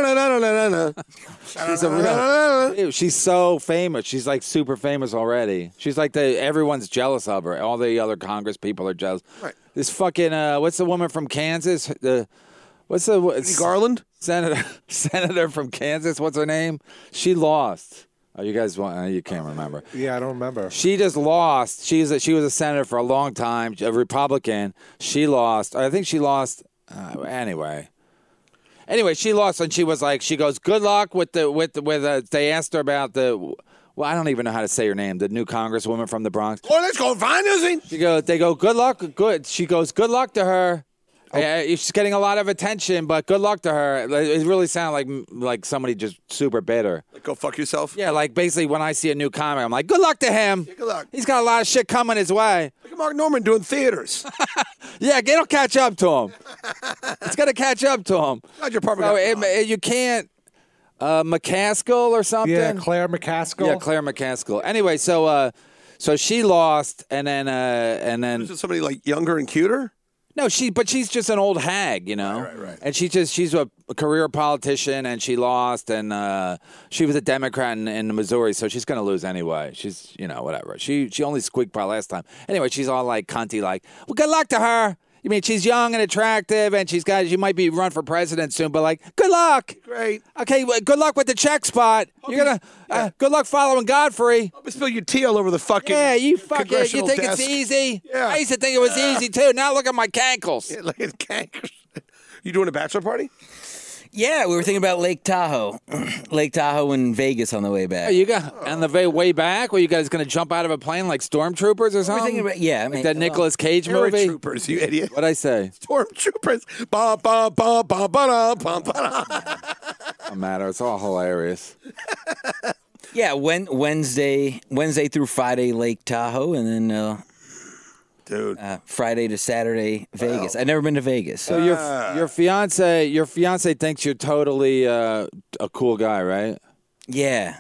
Speaker 1: She's a
Speaker 2: Ew, she's so famous. She's like super famous already. She's like everyone's jealous of her. All the other Congress people are jealous.
Speaker 1: Right.
Speaker 2: This fucking what's the woman from Kansas?
Speaker 1: Garland?
Speaker 2: Senator from Kansas. What's her name? She lost. Oh, you guys want? You can't remember.
Speaker 5: Yeah, I don't remember.
Speaker 2: She just lost. She was a senator for a long time, a Republican. She lost. I think she lost. Anyway, she lost, and she was like, she goes, "Good luck with They asked her about the. Well, I don't even know how to say her name. The new congresswoman from the Bronx.
Speaker 1: Oh, let's go find us.
Speaker 2: They go, good luck. Good. She goes, good luck to her. She's getting a lot of attention, but good luck to her. It really sounded like somebody just super bitter.
Speaker 1: Like, go fuck yourself.
Speaker 2: Yeah, like basically when I see a new comic, I'm like, good luck to him.
Speaker 1: Yeah, good luck.
Speaker 2: He's got a lot of shit coming his way.
Speaker 1: Look at Mark Norman doing theaters.
Speaker 2: Yeah, it'll catch up to him. It's going to catch up to him.
Speaker 1: God, your apartment.
Speaker 2: So you can't, McCaskill or something?
Speaker 5: Yeah, Claire McCaskill.
Speaker 2: Yeah, Claire McCaskill. Anyway, so she lost, and then
Speaker 1: Is it somebody like younger and cuter?
Speaker 2: no, she's just an old hag, you know.
Speaker 1: Right.
Speaker 2: And she's a career politician, and she lost, and she was a Democrat in Missouri, so she's going to lose anyway. She's, whatever. She only squeaked by last time. Anyway, she's all like cunty, like, well, good luck to her. You mean she's young and attractive, and she might be run for president soon, but like, good luck.
Speaker 1: Great.
Speaker 2: Okay, well, good luck with the check spot. You're gonna good luck following Godfrey.
Speaker 1: I'll spill your tea all over the fucking.
Speaker 2: Yeah, you fucking. You
Speaker 1: congressional
Speaker 2: think
Speaker 1: desk.
Speaker 2: it's easy?
Speaker 1: Yeah.
Speaker 2: I used to think it was easy too. Now look at my cankles.
Speaker 1: Yeah, look at cankers. You doing a bachelor party?
Speaker 3: Yeah, we were thinking about Lake Tahoe. Lake Tahoe and Vegas on the way back.
Speaker 2: Hey, you got on the way back. Were you guys going to jump out of a plane like stormtroopers or something?
Speaker 3: thinking about- yeah, I
Speaker 2: like
Speaker 3: mean,
Speaker 2: that Nicolas Cage movie.
Speaker 1: Paratroopers, you idiot.
Speaker 2: What'd I say?
Speaker 1: Stormtroopers. Ba ba ba ba ba ba ba.
Speaker 2: No matter. It's all hilarious.
Speaker 3: Yeah, Wednesday through Friday, Lake Tahoe, and then
Speaker 1: Dude.
Speaker 3: Friday to Saturday, Vegas. I've never been to Vegas.
Speaker 2: So your fiance thinks you're totally a cool guy, right?
Speaker 3: Yeah.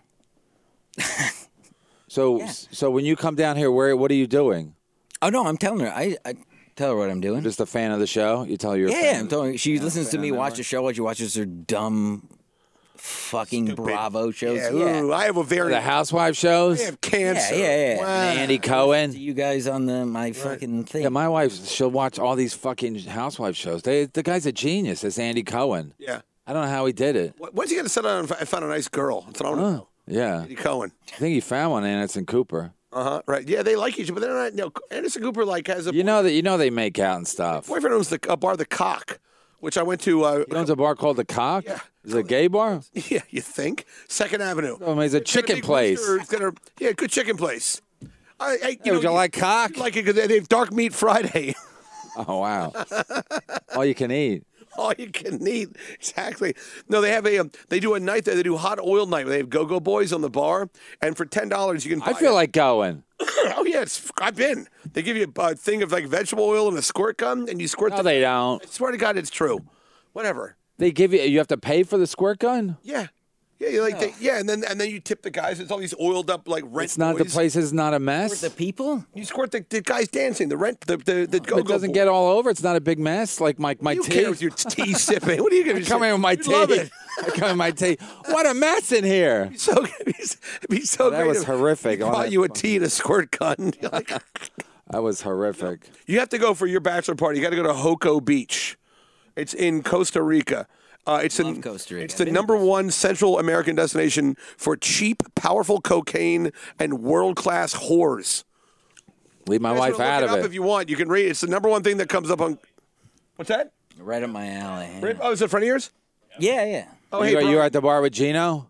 Speaker 2: So
Speaker 3: Yeah.
Speaker 2: so when you come down here, what are you doing?
Speaker 3: Oh no, I'm telling her. I tell her what I'm doing.
Speaker 2: Just a fan of the show? You tell her you're a
Speaker 3: Yeah,
Speaker 2: fan?
Speaker 3: I'm telling her. She listens to me watch the show. She watches her dumb, fucking Bravo shows.
Speaker 1: Yeah,
Speaker 3: Yeah.
Speaker 1: ooh, I have a very.
Speaker 2: The housewife shows?
Speaker 1: I have cancer.
Speaker 3: Yeah.
Speaker 1: Wow.
Speaker 2: Andy Cohen?
Speaker 3: You guys on my fucking thing.
Speaker 2: Yeah, my wife, she'll watch all these fucking housewife shows. The guy's a genius. It's Andy Cohen.
Speaker 1: Yeah.
Speaker 2: I don't know how he did it.
Speaker 1: When's he going to settle down and find a nice girl? That's what I want to know.
Speaker 2: Yeah.
Speaker 1: Andy Cohen.
Speaker 2: I think he found one, Anderson Cooper.
Speaker 1: Right. Yeah, they like each other, but they're not. You know, Anderson Cooper like has a
Speaker 2: You know they make out and stuff.
Speaker 1: boyfriend owns a bar, The Cock, which I went to.
Speaker 2: He owns a bar called The Cock?
Speaker 1: Yeah.
Speaker 2: Is it a gay bar?
Speaker 1: Yeah, you think? Second Avenue.
Speaker 2: Oh, it's a chicken place.
Speaker 1: Yeah, good chicken place.
Speaker 2: Would you like cock?
Speaker 1: You like it because they have Dark Meat Friday.
Speaker 2: Oh, wow. All you can eat.
Speaker 1: All you can eat. Exactly. No, they have they do a night there. They do hot oil night. They have Go-Go Boys on the bar, and for $10 you can. Buy
Speaker 2: I feel like going.
Speaker 1: Oh yeah, I've been. They give you a thing of like vegetable oil and a squirt gun, and you squirt.
Speaker 2: No, they don't.
Speaker 1: I swear to God, it's true. Whatever.
Speaker 2: They give you have to pay for the squirt gun?
Speaker 1: Yeah. Yeah, you like and then you tip the guys. It's all these oiled up like rent.
Speaker 2: It's not
Speaker 1: boys.
Speaker 2: the place is not a mess.
Speaker 3: The people?
Speaker 1: You squirt the guys dancing. The rent. The Go-Go.
Speaker 2: It doesn't get all over. It's not a big mess like my
Speaker 1: You
Speaker 2: tea.
Speaker 1: care with your tea sipping? What are you going to
Speaker 2: Come in with my tea.
Speaker 1: Love it.
Speaker 2: I come in with my tea. What a mess in here.
Speaker 1: So it'd be so
Speaker 2: That
Speaker 1: great.
Speaker 2: was
Speaker 1: if
Speaker 2: horrific.
Speaker 1: He
Speaker 2: All
Speaker 1: bought
Speaker 2: that
Speaker 1: you a tea and a squirt gun. You're like,
Speaker 2: That was horrific.
Speaker 1: you have to go for your bachelor party. You got to go to Joko Beach. It's in Costa Rica. It's
Speaker 3: Love Costa Rica.
Speaker 1: It's the
Speaker 3: Been to
Speaker 1: number one Central American destination for cheap, powerful cocaine and world-class whores.
Speaker 2: Leave my
Speaker 1: You guys
Speaker 2: wife
Speaker 1: wanna
Speaker 2: out
Speaker 1: look
Speaker 2: of
Speaker 1: it up
Speaker 2: it.
Speaker 1: if you want. You can read. It's the number one thing that comes up on. What's that?
Speaker 3: Right up my alley.
Speaker 1: Oh, is it a friend of yours?
Speaker 3: Yeah.
Speaker 1: Oh,
Speaker 2: you,
Speaker 1: bro.
Speaker 2: you were at the bar with Gino?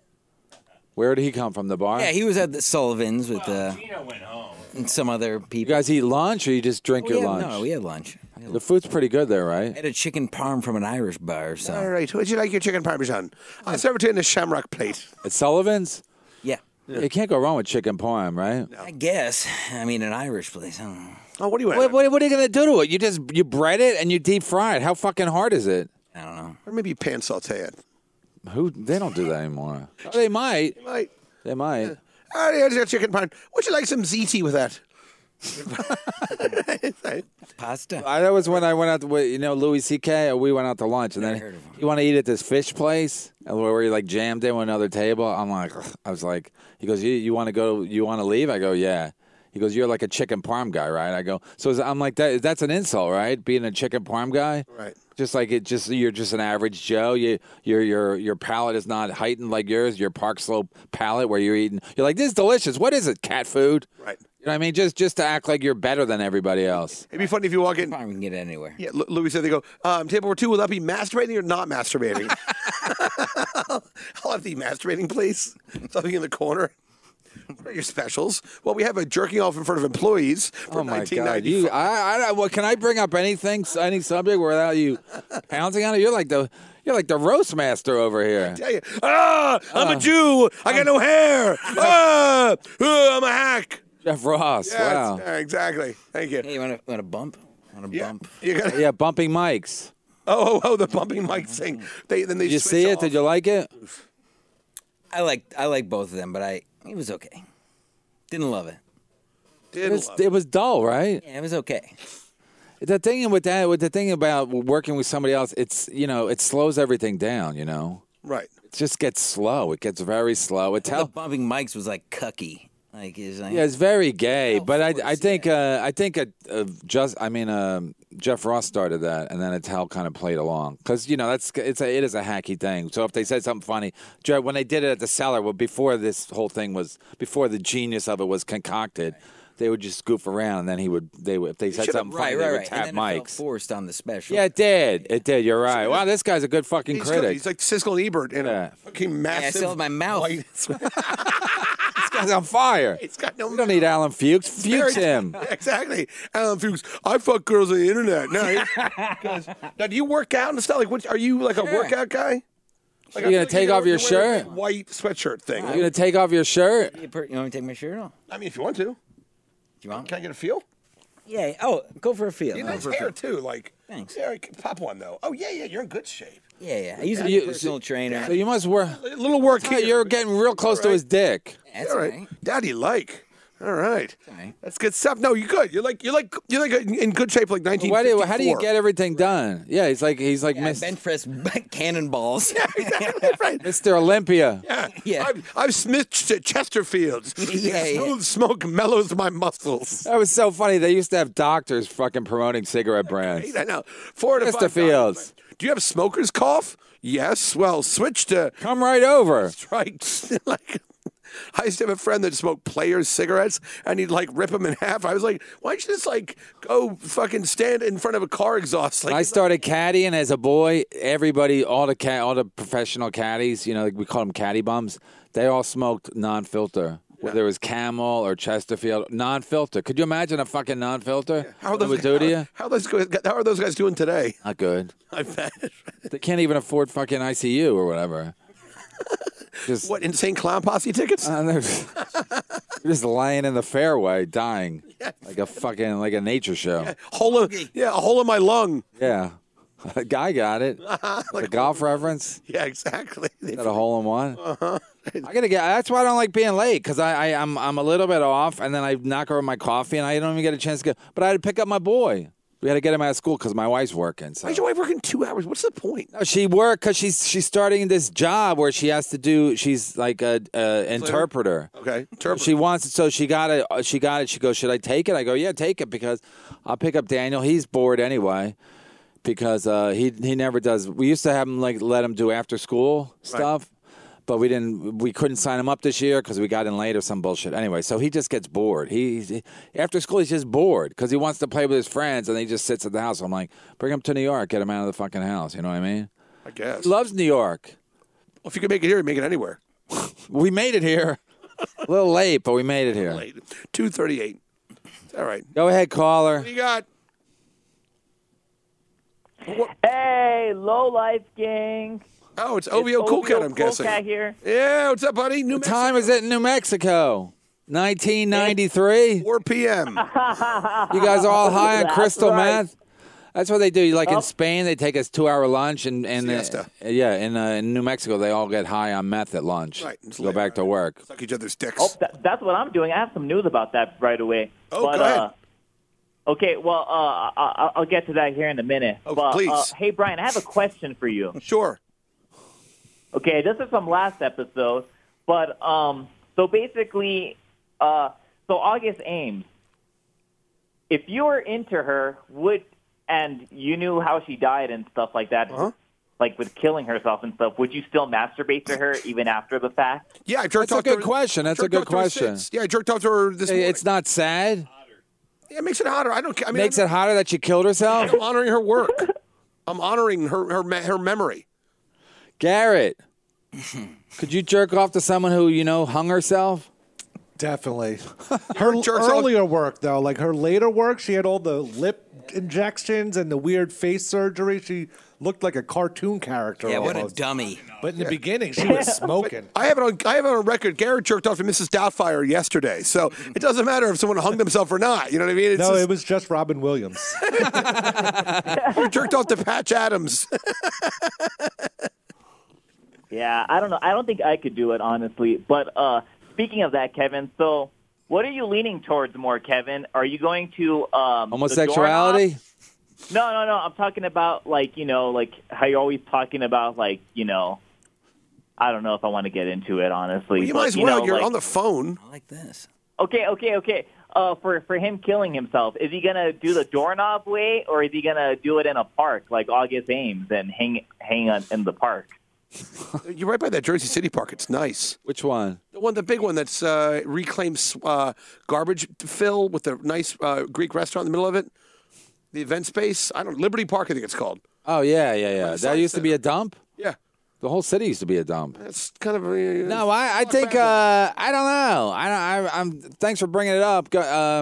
Speaker 2: Where did he come from? The bar?
Speaker 3: Yeah, he was at the Sullivan's with
Speaker 6: Gino went home.
Speaker 3: and some other
Speaker 2: You
Speaker 3: people.
Speaker 2: guys eat lunch or you just drink your lunch?
Speaker 3: No, we had lunch.
Speaker 2: The food's pretty good there,
Speaker 3: I
Speaker 2: right?
Speaker 3: had a chicken parm from an Irish bar. So
Speaker 1: All right. Would you like your chicken parmesan? I'll serve it to you in a shamrock plate.
Speaker 2: At Sullivan's?
Speaker 3: yeah,
Speaker 2: You can't go wrong with chicken parm, right?
Speaker 3: I guess. I mean, an Irish place. I don't know.
Speaker 1: Oh, what do you want?
Speaker 2: What are you going to do to it? You bread it and you deep fry it. How fucking hard is it?
Speaker 3: I don't know.
Speaker 1: Or maybe you pan saute it.
Speaker 2: They don't do that anymore. They might.
Speaker 1: Right.
Speaker 2: They might.
Speaker 1: All right, here's your chicken parm. Would you like some ziti with that?
Speaker 3: Pasta.
Speaker 2: That was when I went out with, Louis C.K. We went out to lunch, and
Speaker 3: Never
Speaker 2: then
Speaker 3: heard of him.
Speaker 2: you want to eat at this fish place where he like jammed in with another table. I'm like, ugh. I was like, he goes, you want to go? You want to leave? I go, yeah. He goes, you're like a chicken parm guy, right? I go, I'm like that. That's an insult, right? Being a chicken parm guy,
Speaker 1: Right.
Speaker 2: Just like you're just an average Joe. Your palate is not heightened like yours. Your Park Slope palate, where you're like, this is delicious. What is it? Cat food?
Speaker 1: Right.
Speaker 2: You know what I mean? Just to act like you're better than everybody else.
Speaker 1: It'd be funny if you walk in.
Speaker 3: Parm can get anywhere.
Speaker 1: Yeah, Louis said they go, table number 2, will that be masturbating or not masturbating? I'll have the masturbating, please. Something in the corner. What are your specials? Well, we have a jerking off in front of employees for
Speaker 2: Oh my God!
Speaker 1: 1995.
Speaker 2: What can I bring up any subject without you pouncing on it? You're like the roast master over here.
Speaker 1: Tell you, I'm a Jew. I got no hair. I'm a hack.
Speaker 2: Jeff Ross.
Speaker 1: Yes,
Speaker 2: Wow.
Speaker 1: exactly. Thank you.
Speaker 3: Hey, you want a bump? Want a
Speaker 1: Yeah.
Speaker 3: bump?
Speaker 1: You gotta,
Speaker 2: Yeah, bumping mics.
Speaker 1: the bumping mic thing. Then they
Speaker 2: Did you
Speaker 1: switch
Speaker 2: see it?
Speaker 1: off.
Speaker 2: Did you like it?
Speaker 3: I like both of them, but it was okay. Didn't love it.
Speaker 2: It was dull, right?
Speaker 3: Yeah, it was okay.
Speaker 2: The thing with the thing about working with somebody else, it's it slows everything down.
Speaker 1: Right.
Speaker 2: It just gets slow. It gets very slow.
Speaker 3: The bumping mics was like cucky. Like
Speaker 2: Yeah, it's very gay,
Speaker 3: Oh,
Speaker 2: but
Speaker 3: of
Speaker 2: I think Jeff Ross started that, and then Attell kind of played along because it is a hacky thing. So if they said something funny, when they did it at the Cellar, before the genius of it was concocted, they would just goof around, and then if they said something funny, they would tap
Speaker 3: and then it felt
Speaker 2: mics.
Speaker 3: forced on the special.
Speaker 2: Yeah, it did. You're right. Wow, this guy's a good fucking
Speaker 1: He's
Speaker 2: critic.
Speaker 1: good. He's like Siskel and Ebert in a fucking massive.
Speaker 3: I still have my mouth.
Speaker 1: white-
Speaker 2: This guy's on fire.
Speaker 1: He's got no.
Speaker 2: We don't need Alan Fuchs. Fuchs him.
Speaker 1: Exactly, Alan Fuchs. I fuck girls on the internet. Now, do you work out and stuff? Like, what are you like a workout guy? Like,
Speaker 2: You're gonna take off your shirt?
Speaker 1: White sweatshirt thing.
Speaker 2: You're gonna take off your shirt?
Speaker 3: You want me to take my shirt off?
Speaker 1: I mean, if you want to.
Speaker 3: Do you want?
Speaker 1: Can I get a feel?
Speaker 3: Yeah. Oh, go for a feel.
Speaker 1: You nice hair too. Like,
Speaker 3: Thanks.
Speaker 1: Yeah, pop one though. Oh yeah, you're in good shape.
Speaker 3: Yeah. I use a personal trainer.
Speaker 2: So you must work.
Speaker 1: A little work here.
Speaker 2: You're getting real close to his dick.
Speaker 3: That's
Speaker 1: all right.
Speaker 3: right.
Speaker 1: Daddy like. All right.
Speaker 3: Okay.
Speaker 1: That's good stuff. No, you're good. You're like in good shape like 1954.
Speaker 2: How do you get everything done? Yeah, he's like
Speaker 3: Bench press cannonballs.
Speaker 1: Exactly right.
Speaker 2: Mr. Olympia.
Speaker 3: Yeah.
Speaker 1: I've smithed at Chesterfields.
Speaker 3: Yeah.
Speaker 1: Smooth smoke mellows my muscles.
Speaker 2: That was so funny. They used to have doctors fucking promoting cigarette brands.
Speaker 1: I know. 4 to 5
Speaker 2: Chesterfields.
Speaker 1: Do you have smoker's cough? Yes. Well, switch to
Speaker 2: Come right over.
Speaker 1: strikes. Like, I used to have a friend that smoked Players cigarettes, and he'd like rip them in half. I was like, why don't you just like go fucking stand in front of a car exhaust? Like,
Speaker 2: I started caddying as a boy. Everybody, all the professional caddies, like we call them caddy bums. They all smoked non-filter. Whether it was Camel or Chesterfield, non-filter. Could you imagine a fucking non-filter?
Speaker 1: How are
Speaker 2: What it would do to you?
Speaker 1: How are those guys doing today?
Speaker 2: Not good.
Speaker 1: I bet.
Speaker 2: They can't even afford fucking ICU or whatever. Just
Speaker 1: What, insane clown posse tickets?
Speaker 2: they're just lying in the fairway, dying like a nature show.
Speaker 1: A hole in my lung.
Speaker 2: Yeah, a guy got it. The golf reference.
Speaker 1: Yeah, exactly.
Speaker 2: Got a hole in one. I gotta get. That's why I don't like being late because I'm a little bit off, and then I knock over my coffee, and I don't even get a chance to go. But I had to pick up my boy. We had to get him out of school because my wife's working. So.
Speaker 1: Why's your wife working 2 hours? What's the point?
Speaker 2: No, she worked because she's starting this job where she has to do. She's like a interpreter.
Speaker 1: Okay, interpreter.
Speaker 2: She wants it, so she got it. She goes, should I take it? I go, yeah, take it because I'll pick up Daniel. He's bored anyway because he never does. We used to have him let him do after school stuff. But we couldn't sign him up this year because we got in late or some bullshit. Anyway, so he just gets bored. He after school he's just bored because he wants to play with his friends and he just sits at the house. I'm like, bring him to New York, get him out of the fucking house. You know what I mean?
Speaker 1: I guess.
Speaker 2: He loves New York.
Speaker 1: Well, if you can make it here, make it anywhere.
Speaker 2: We made it here. A little late, but we made it here.
Speaker 1: Late. 2:38. All right.
Speaker 2: Go ahead, caller.
Speaker 1: What do you got?
Speaker 6: Hey, low life gang.
Speaker 1: Oh, it's OVO Cool Cat, I'm guessing.
Speaker 6: Cool Cat here.
Speaker 1: Yeah, what's up, buddy?
Speaker 2: What time is it in New Mexico? 1993.
Speaker 1: 4 p.m.
Speaker 2: You guys are all high on
Speaker 6: That's
Speaker 2: crystal
Speaker 6: right.
Speaker 2: meth? That's what they do. Like in Spain, they take us 2-hour lunch, and
Speaker 1: Siesta.
Speaker 2: in New Mexico, they all get high on meth at lunch.
Speaker 1: Right.
Speaker 2: Go back to work.
Speaker 1: Suck each other's dicks.
Speaker 6: Oh, that's what I'm doing. I have some news about that right away.
Speaker 1: Oh, go ahead.
Speaker 6: Okay, well, I'll get to that here in a minute.
Speaker 1: Oh,
Speaker 6: but,
Speaker 1: please.
Speaker 6: Hey, Brian, I have a question for you.
Speaker 1: Sure.
Speaker 6: Okay, this is from last episode, but so basically, so August Ames, if you were into her, and you knew how she died and stuff like that, like with killing herself and stuff, would you still masturbate to her even after the fact?
Speaker 1: Yeah, I jerked
Speaker 2: That's a
Speaker 1: off to
Speaker 2: good
Speaker 1: her-
Speaker 2: question. That's a
Speaker 1: jerked
Speaker 2: good
Speaker 1: off to her
Speaker 2: question.
Speaker 1: since. Yeah, I jerked off to her this morning.
Speaker 2: It's not sad.
Speaker 1: Yeah, it makes it hotter. I don't care. I mean,
Speaker 2: Makes it hotter that she killed herself.
Speaker 1: I'm honoring her work. I'm honoring her memory.
Speaker 2: Garrett, could you jerk off to someone who hung herself?
Speaker 5: Definitely. Her
Speaker 1: jerks off-
Speaker 5: earlier work, though, like her later work, she had all the lip injections and the weird face surgery. She looked like a cartoon character.
Speaker 3: Yeah, what a
Speaker 5: almost.
Speaker 3: dummy.
Speaker 5: But in the beginning, she was smoking.
Speaker 1: I have it on record. Garrett jerked off to Mrs. Doubtfire yesterday, so it doesn't matter if someone hung themselves or not. You know what I mean?
Speaker 5: No, it was just Robin Williams.
Speaker 1: You jerked off to Patch Adams.
Speaker 6: Yeah, I don't know. I don't think I could do it, honestly. But speaking of that, Kevin, so what are you leaning towards more, Kevin? Are you going to the
Speaker 2: Homosexuality?
Speaker 6: doorknob? No. I'm talking about, like how you're always talking about, I don't know if I want to get into it, honestly.
Speaker 1: Well, you
Speaker 6: but,
Speaker 1: might as well. You're
Speaker 6: like,
Speaker 1: on the phone.
Speaker 3: I like this.
Speaker 6: Okay. For him killing himself, is he gonna do the doorknob way, or is he gonna do it in a park like August Ames and hang on in the park?
Speaker 1: You're right by that Jersey City Park. It's nice.
Speaker 2: Which one?
Speaker 1: The big one that's reclaimed garbage fill with a nice Greek restaurant in the middle of it. The event space. Liberty Park, I think it's called.
Speaker 2: Oh yeah.
Speaker 1: the
Speaker 2: That
Speaker 1: Science
Speaker 2: used to be
Speaker 1: Center.
Speaker 2: a dump.
Speaker 1: Yeah.
Speaker 2: The whole city used to be a dump.
Speaker 1: It's kind of
Speaker 2: No, I think I don't know. I'm. Thanks for bringing it up.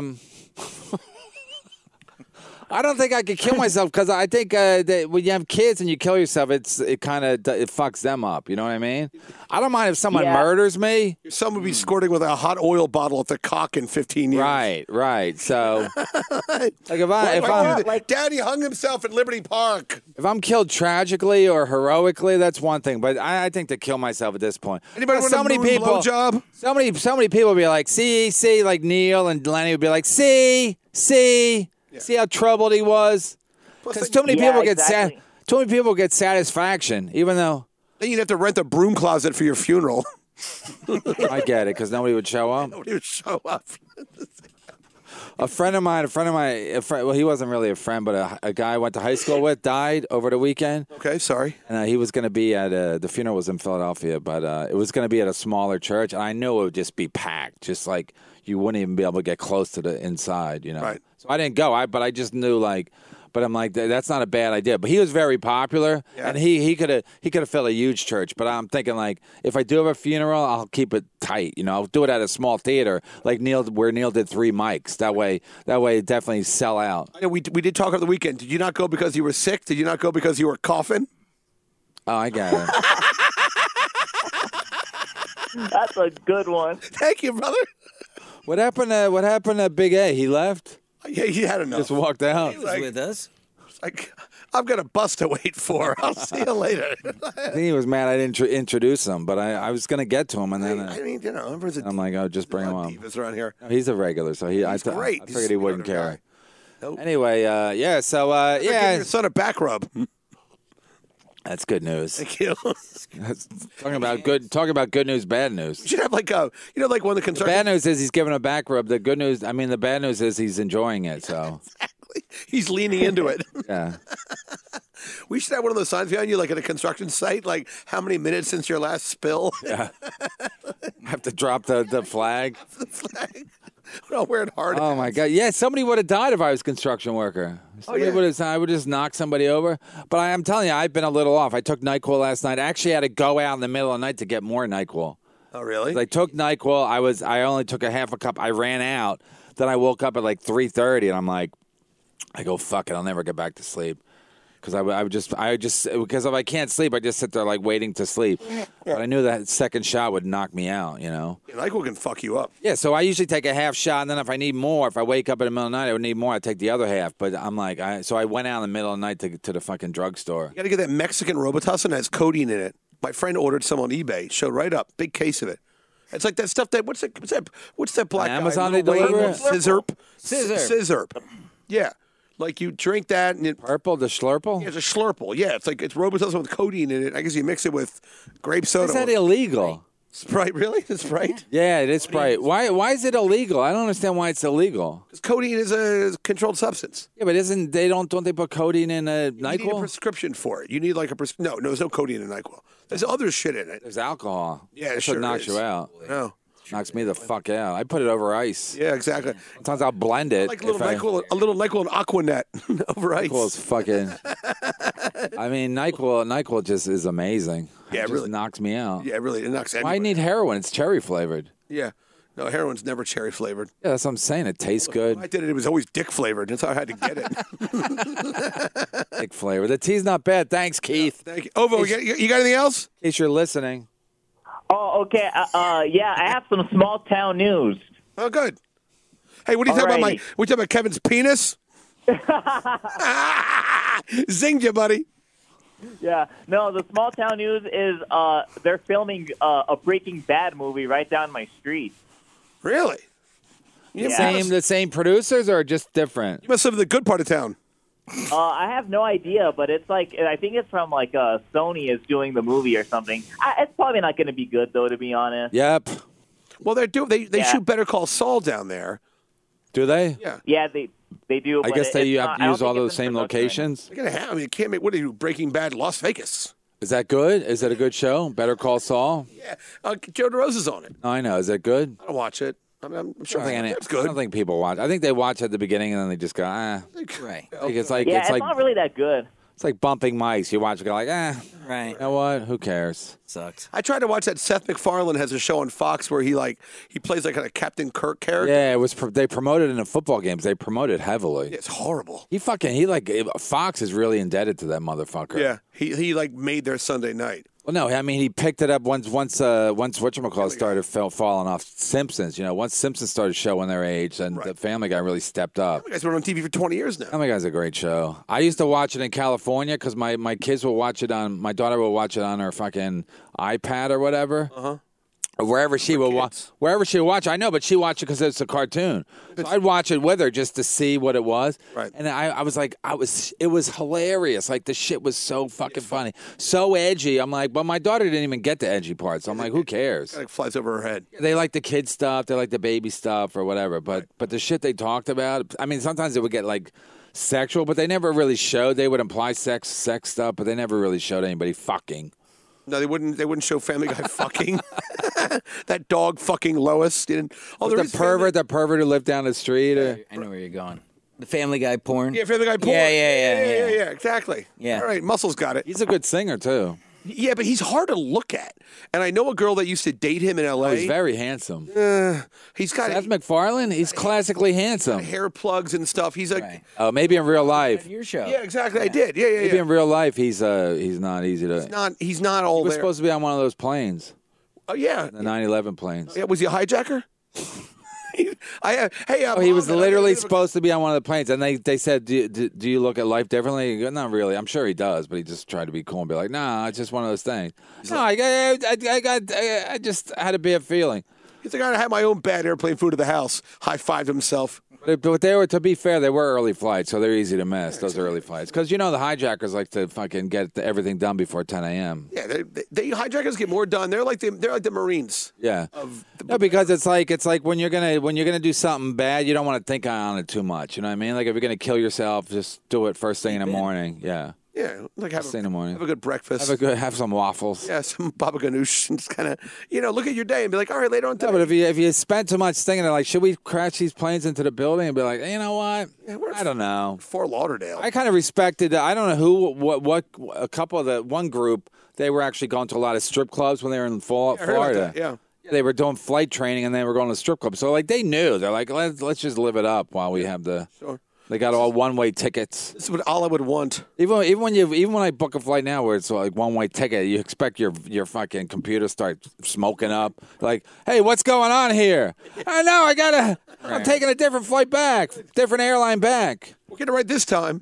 Speaker 2: I don't think I could kill myself because I think that when you have kids and you kill yourself, it fucks them up. You know what I mean? I don't mind if someone murders me.
Speaker 1: Some would be squirting with a hot oil bottle at the cock in 15 years.
Speaker 2: Right. So, like if
Speaker 1: Like Daddy hung himself at Liberty Park.
Speaker 2: if I'm killed tragically or heroically, that's one thing. But I think to kill myself at this point.
Speaker 1: Anybody want a moon blowjob?
Speaker 2: So many people would be like, see, like Neil and Lenny would be like, see, see how troubled he was. Because too many people get too many people get satisfaction, even though.
Speaker 1: Then you'd have to rent a broom closet for your funeral.
Speaker 2: I get it, because nobody would show up.
Speaker 1: Nobody would show up.
Speaker 2: A friend of mine, well, he wasn't really a friend, but a guy I went to high school with died over the weekend.
Speaker 1: Okay, sorry.
Speaker 2: And he was going to be at the funeral was in Philadelphia, but it was going to be at a smaller church, and I knew it would just be packed, just like you wouldn't even be able to get close to the inside, you know.
Speaker 1: Right.
Speaker 2: So I didn't go, but I just knew but I'm like, that's not a bad idea. But he was very popular, and he could have filled a huge church. But I'm thinking, like, if I do have a funeral, I'll keep it tight. You know, I'll do it at a small theater, like where Neil did 3 mics. That way, it definitely sell out.
Speaker 1: I know we did talk over the weekend. Did you not go because you were sick? Did you not go because you were coughing?
Speaker 2: Oh, I got it.
Speaker 6: That's a good one.
Speaker 1: Thank you, brother.
Speaker 2: What happened to Big A? He left.
Speaker 1: Yeah, he had enough.
Speaker 2: Just walked out.
Speaker 3: He was with us.
Speaker 1: Like, I've got a bus to wait for. I'll see you later.
Speaker 2: I think he was mad I didn't introduce him, but I was going to get to him, and then
Speaker 1: I mean, you know,
Speaker 2: I'm like, oh, just bring him on.
Speaker 1: divas around here.
Speaker 2: He's a regular, so I
Speaker 1: great.
Speaker 2: I
Speaker 1: He's
Speaker 2: figured he
Speaker 1: a
Speaker 2: wouldn't
Speaker 1: sweet
Speaker 2: care.
Speaker 1: Nope.
Speaker 2: Anyway, yeah. So
Speaker 1: Give
Speaker 2: yeah,
Speaker 1: your son a back rub.
Speaker 2: that's good news.
Speaker 1: Thank you.
Speaker 2: Talking about good news, bad news.
Speaker 1: You should have like one of the
Speaker 2: The
Speaker 1: construction.
Speaker 2: bad news is he's giving a back rub. The good news, the bad news is he's enjoying it. So
Speaker 1: He's leaning into it.
Speaker 2: yeah,
Speaker 1: We should have one of those signs behind you, like at a construction site, like how many minutes since your last spill.
Speaker 2: yeah. Have to drop the flag.
Speaker 1: The flag. I'll wear it hard.
Speaker 2: Oh my god! Yeah, somebody would have died if I was a construction worker.
Speaker 1: yeah.
Speaker 2: I would just knock somebody over. But I'm telling you, I've been a little off. I took NyQuil last night. I actually had to go out in the middle of the night to get more NyQuil.
Speaker 1: Oh, really?
Speaker 2: I took NyQuil. I only took a half a cup. I ran out. Then I woke up at like 3:30, and I'm like, I go, fuck it. I'll never get back to sleep. Because because if I can't sleep, I just sit there like waiting to sleep. But I knew that second shot would knock me out, you know?
Speaker 1: NyQuil can fuck you up.
Speaker 2: Yeah, so I usually take a half shot, and then if I need more, if I wake up in the middle of the night, I would need more, I take the other half. But I'm like, so I went out in the middle of the night to the fucking drugstore.
Speaker 1: You got to get that Mexican Robitussin that has codeine in it. My friend ordered some on eBay. Showed right up. Big case of it. It's like that stuff that, what's that black
Speaker 2: On
Speaker 1: guy?
Speaker 2: Amazon
Speaker 1: Lil
Speaker 2: they
Speaker 1: Wayne?
Speaker 2: deliver it?
Speaker 1: Scissorp. Yeah. Like you drink that and it.
Speaker 2: Purple, the Schlurple?
Speaker 1: It's a Schlurple. Yeah, it's Robitussin with codeine in it. I guess you mix it with grape soda.
Speaker 2: Is that illegal?
Speaker 1: Sprite, really? It's Sprite?
Speaker 2: Yeah, it is Sprite. Why is it illegal? I don't understand why it's illegal.
Speaker 1: Because codeine is a controlled substance.
Speaker 2: Yeah, but don't they put codeine in
Speaker 1: You need a
Speaker 2: NyQuil?
Speaker 1: prescription for it. You need like no, there's no codeine in NyQuil. There's other shit in it.
Speaker 2: There's alcohol.
Speaker 1: Yeah, it
Speaker 2: That's
Speaker 1: sure
Speaker 2: what knocks
Speaker 1: is.
Speaker 2: you out.
Speaker 1: No.
Speaker 2: Knocks me the fuck out. I put it over ice.
Speaker 1: Yeah, exactly.
Speaker 2: Sometimes I'll blend it.
Speaker 1: Like a little NyQuil and Aquanet over ice.
Speaker 2: NyQuil is fucking. I mean, NyQuil just is amazing.
Speaker 1: Yeah,
Speaker 2: it just
Speaker 1: really.
Speaker 2: knocks me out.
Speaker 1: Yeah, really, it knocks
Speaker 2: Why
Speaker 1: anybody.
Speaker 2: need heroin? It's cherry flavored.
Speaker 1: Yeah. No, heroin's never cherry flavored.
Speaker 2: Yeah, that's what I'm saying. It tastes good.
Speaker 1: When I did it, it was always dick flavored. That's how I had to get it.
Speaker 2: Thick flavor. The tea's not bad. Thanks, Keith.
Speaker 1: Thank you. Ovo, you got anything else?
Speaker 2: In case you're listening.
Speaker 6: Oh, okay. Yeah, I have some small town news.
Speaker 1: Oh, good. Hey, what are you talking about?
Speaker 6: Alrighty.
Speaker 1: What are you talking about Kevin's penis? Zinged you, buddy.
Speaker 6: Yeah, no, the small town news is they're filming a Breaking Bad movie right down my street.
Speaker 1: Really?
Speaker 6: Yeah.
Speaker 2: The same producers or just different?
Speaker 1: You must live in the good part of town.
Speaker 6: I have no idea, but it's like I think it's from like Sony is doing the movie or something. It's probably not going to be good though, to be honest.
Speaker 2: Yep.
Speaker 1: Well, they
Speaker 6: Yeah.
Speaker 1: shoot Better Call Saul down there.
Speaker 2: Do they?
Speaker 1: Yeah.
Speaker 6: Yeah, they do.
Speaker 2: I
Speaker 6: but
Speaker 2: guess they
Speaker 6: it's
Speaker 2: have
Speaker 6: not-
Speaker 2: to
Speaker 6: I don't
Speaker 2: use all
Speaker 6: think
Speaker 2: those
Speaker 6: it's in
Speaker 2: same
Speaker 6: production
Speaker 2: locations.
Speaker 1: They're gonna have. I mean, you can't make. What do you do? Breaking Bad, Las Vegas.
Speaker 2: Is that good? Is it a good show? Better Call Saul?
Speaker 1: Yeah, Joe DeRosa's on it.
Speaker 2: I know. Is that good?
Speaker 1: I don't watch it. I'm sure
Speaker 2: I don't think
Speaker 1: it's
Speaker 2: I
Speaker 1: good.
Speaker 2: don't think people watch. I think they watch at the beginning and then they just go,
Speaker 3: Right.
Speaker 2: Like, it's like
Speaker 6: Yeah,
Speaker 2: it's
Speaker 6: it's
Speaker 2: like
Speaker 6: not really that good.
Speaker 2: it's like bumping mics. You watch it, go like,
Speaker 3: Right.
Speaker 2: you know what? Who cares?
Speaker 3: Sucks.
Speaker 1: I tried to watch that. Seth MacFarlane has a show on Fox where he plays like a Captain Kirk character.
Speaker 2: Yeah, it was. They promoted in the football games. They promoted heavily.
Speaker 1: It's horrible.
Speaker 2: Fox is really indebted to that motherfucker.
Speaker 1: Yeah, he like made their Sunday night.
Speaker 2: Well, no, I mean he picked it up once whatchamacallit started falling off. Simpsons, once Simpsons started showing their age, and the Family Guy really stepped up.
Speaker 1: You guys been on TV for 20 years now.
Speaker 2: Family Guy's a great show. I used to watch it in California because my kids will watch it on. My daughter will watch it on her fucking iPad or whatever. Or wherever she would watch. I know, but she watched it because it's a cartoon. So I'd watch it with her just to see what it was.
Speaker 1: Right.
Speaker 2: And I was like, it was hilarious. Like the shit was so fucking funny, so edgy. I'm like, but my daughter didn't even get the edgy parts. So I'm like, who cares?
Speaker 1: It flies over her head.
Speaker 2: They like the kid stuff. They like the baby stuff or whatever. But the shit they talked about. I mean, sometimes it would get like sexual, but they never really showed. They would imply sex stuff, but they never really showed anybody fucking.
Speaker 1: No, they wouldn't. They wouldn't show Family Guy fucking that dog fucking Lois. Didn't. Oh,
Speaker 2: The pervert who lived down the street.
Speaker 3: I know where you're going. The Family Guy porn.
Speaker 1: Yeah, Family Guy porn.
Speaker 3: Yeah.
Speaker 1: Exactly.
Speaker 3: Yeah.
Speaker 1: All right, Muscle's got it.
Speaker 2: He's a good singer too.
Speaker 1: Yeah, but he's hard to look at. And I know a girl that used to date him in L.A.
Speaker 2: He's very handsome.
Speaker 1: He's got
Speaker 2: Seth MacFarlane, he's classically handsome.
Speaker 1: hair plugs and stuff. He's like,
Speaker 3: Right.
Speaker 2: Oh, maybe in real life.
Speaker 3: Your show.
Speaker 1: yeah, exactly. I did. Yeah.
Speaker 2: Maybe in real life, he's not easy to.
Speaker 1: He's not all
Speaker 2: He was
Speaker 1: there.
Speaker 2: supposed to be on one of those planes,
Speaker 1: Oh yeah.
Speaker 2: the 9/11 planes.
Speaker 1: Yeah. Was he a hijacker? Hey,
Speaker 2: Oh, he was
Speaker 1: Mom,
Speaker 2: literally
Speaker 1: I-
Speaker 2: supposed to be on one of the planes, and they said, do you look at life differently? You go, not really. I'm sure he does, but he just tried to be cool and be like, nah, it's just one of those things. No, I just had a bad feeling.
Speaker 1: He's like, I had my own bad airplane food at the house. High fived himself.
Speaker 2: But they were, to be fair, they were early flights, so they're easy to miss. Those early flights, because the hijackers like to fucking get everything done before 10 a.m.
Speaker 1: Yeah, they hijackers get more done. They're like the Marines.
Speaker 2: Yeah, no, because it's like when you're gonna do something bad, you don't want to think on it too much. You know what I mean? Like if you're gonna kill yourself, just do it first thing in the morning. Yeah,
Speaker 1: Yeah, like have
Speaker 2: in the morning.
Speaker 1: have a good breakfast.
Speaker 2: have some waffles.
Speaker 1: Yeah, some baba ganoush, and just kind of look at your day and be like, all right, later on
Speaker 2: No,
Speaker 1: today.
Speaker 2: but if you spend too much thinking like, should we crash these planes into the building and be like, you know what?
Speaker 1: we're
Speaker 2: I don't know.
Speaker 1: Fort Lauderdale.
Speaker 2: I kind of respected. I don't know what a couple of one group. They were actually going to a lot of strip clubs when they were in
Speaker 1: I heard about
Speaker 2: Florida.
Speaker 1: that, yeah.
Speaker 2: They were doing flight training and they were going to strip clubs. So like they knew. They're like, let's just live it up while we have the.
Speaker 1: Sure.
Speaker 2: They got all one-way tickets.
Speaker 1: This is what all I would want.
Speaker 2: Even when I book a flight now where it's like one-way ticket, you expect your fucking computer start smoking up. Like, hey, what's going on here? I know, I'm taking a different flight back, different airline back.
Speaker 1: We'll get it right this time.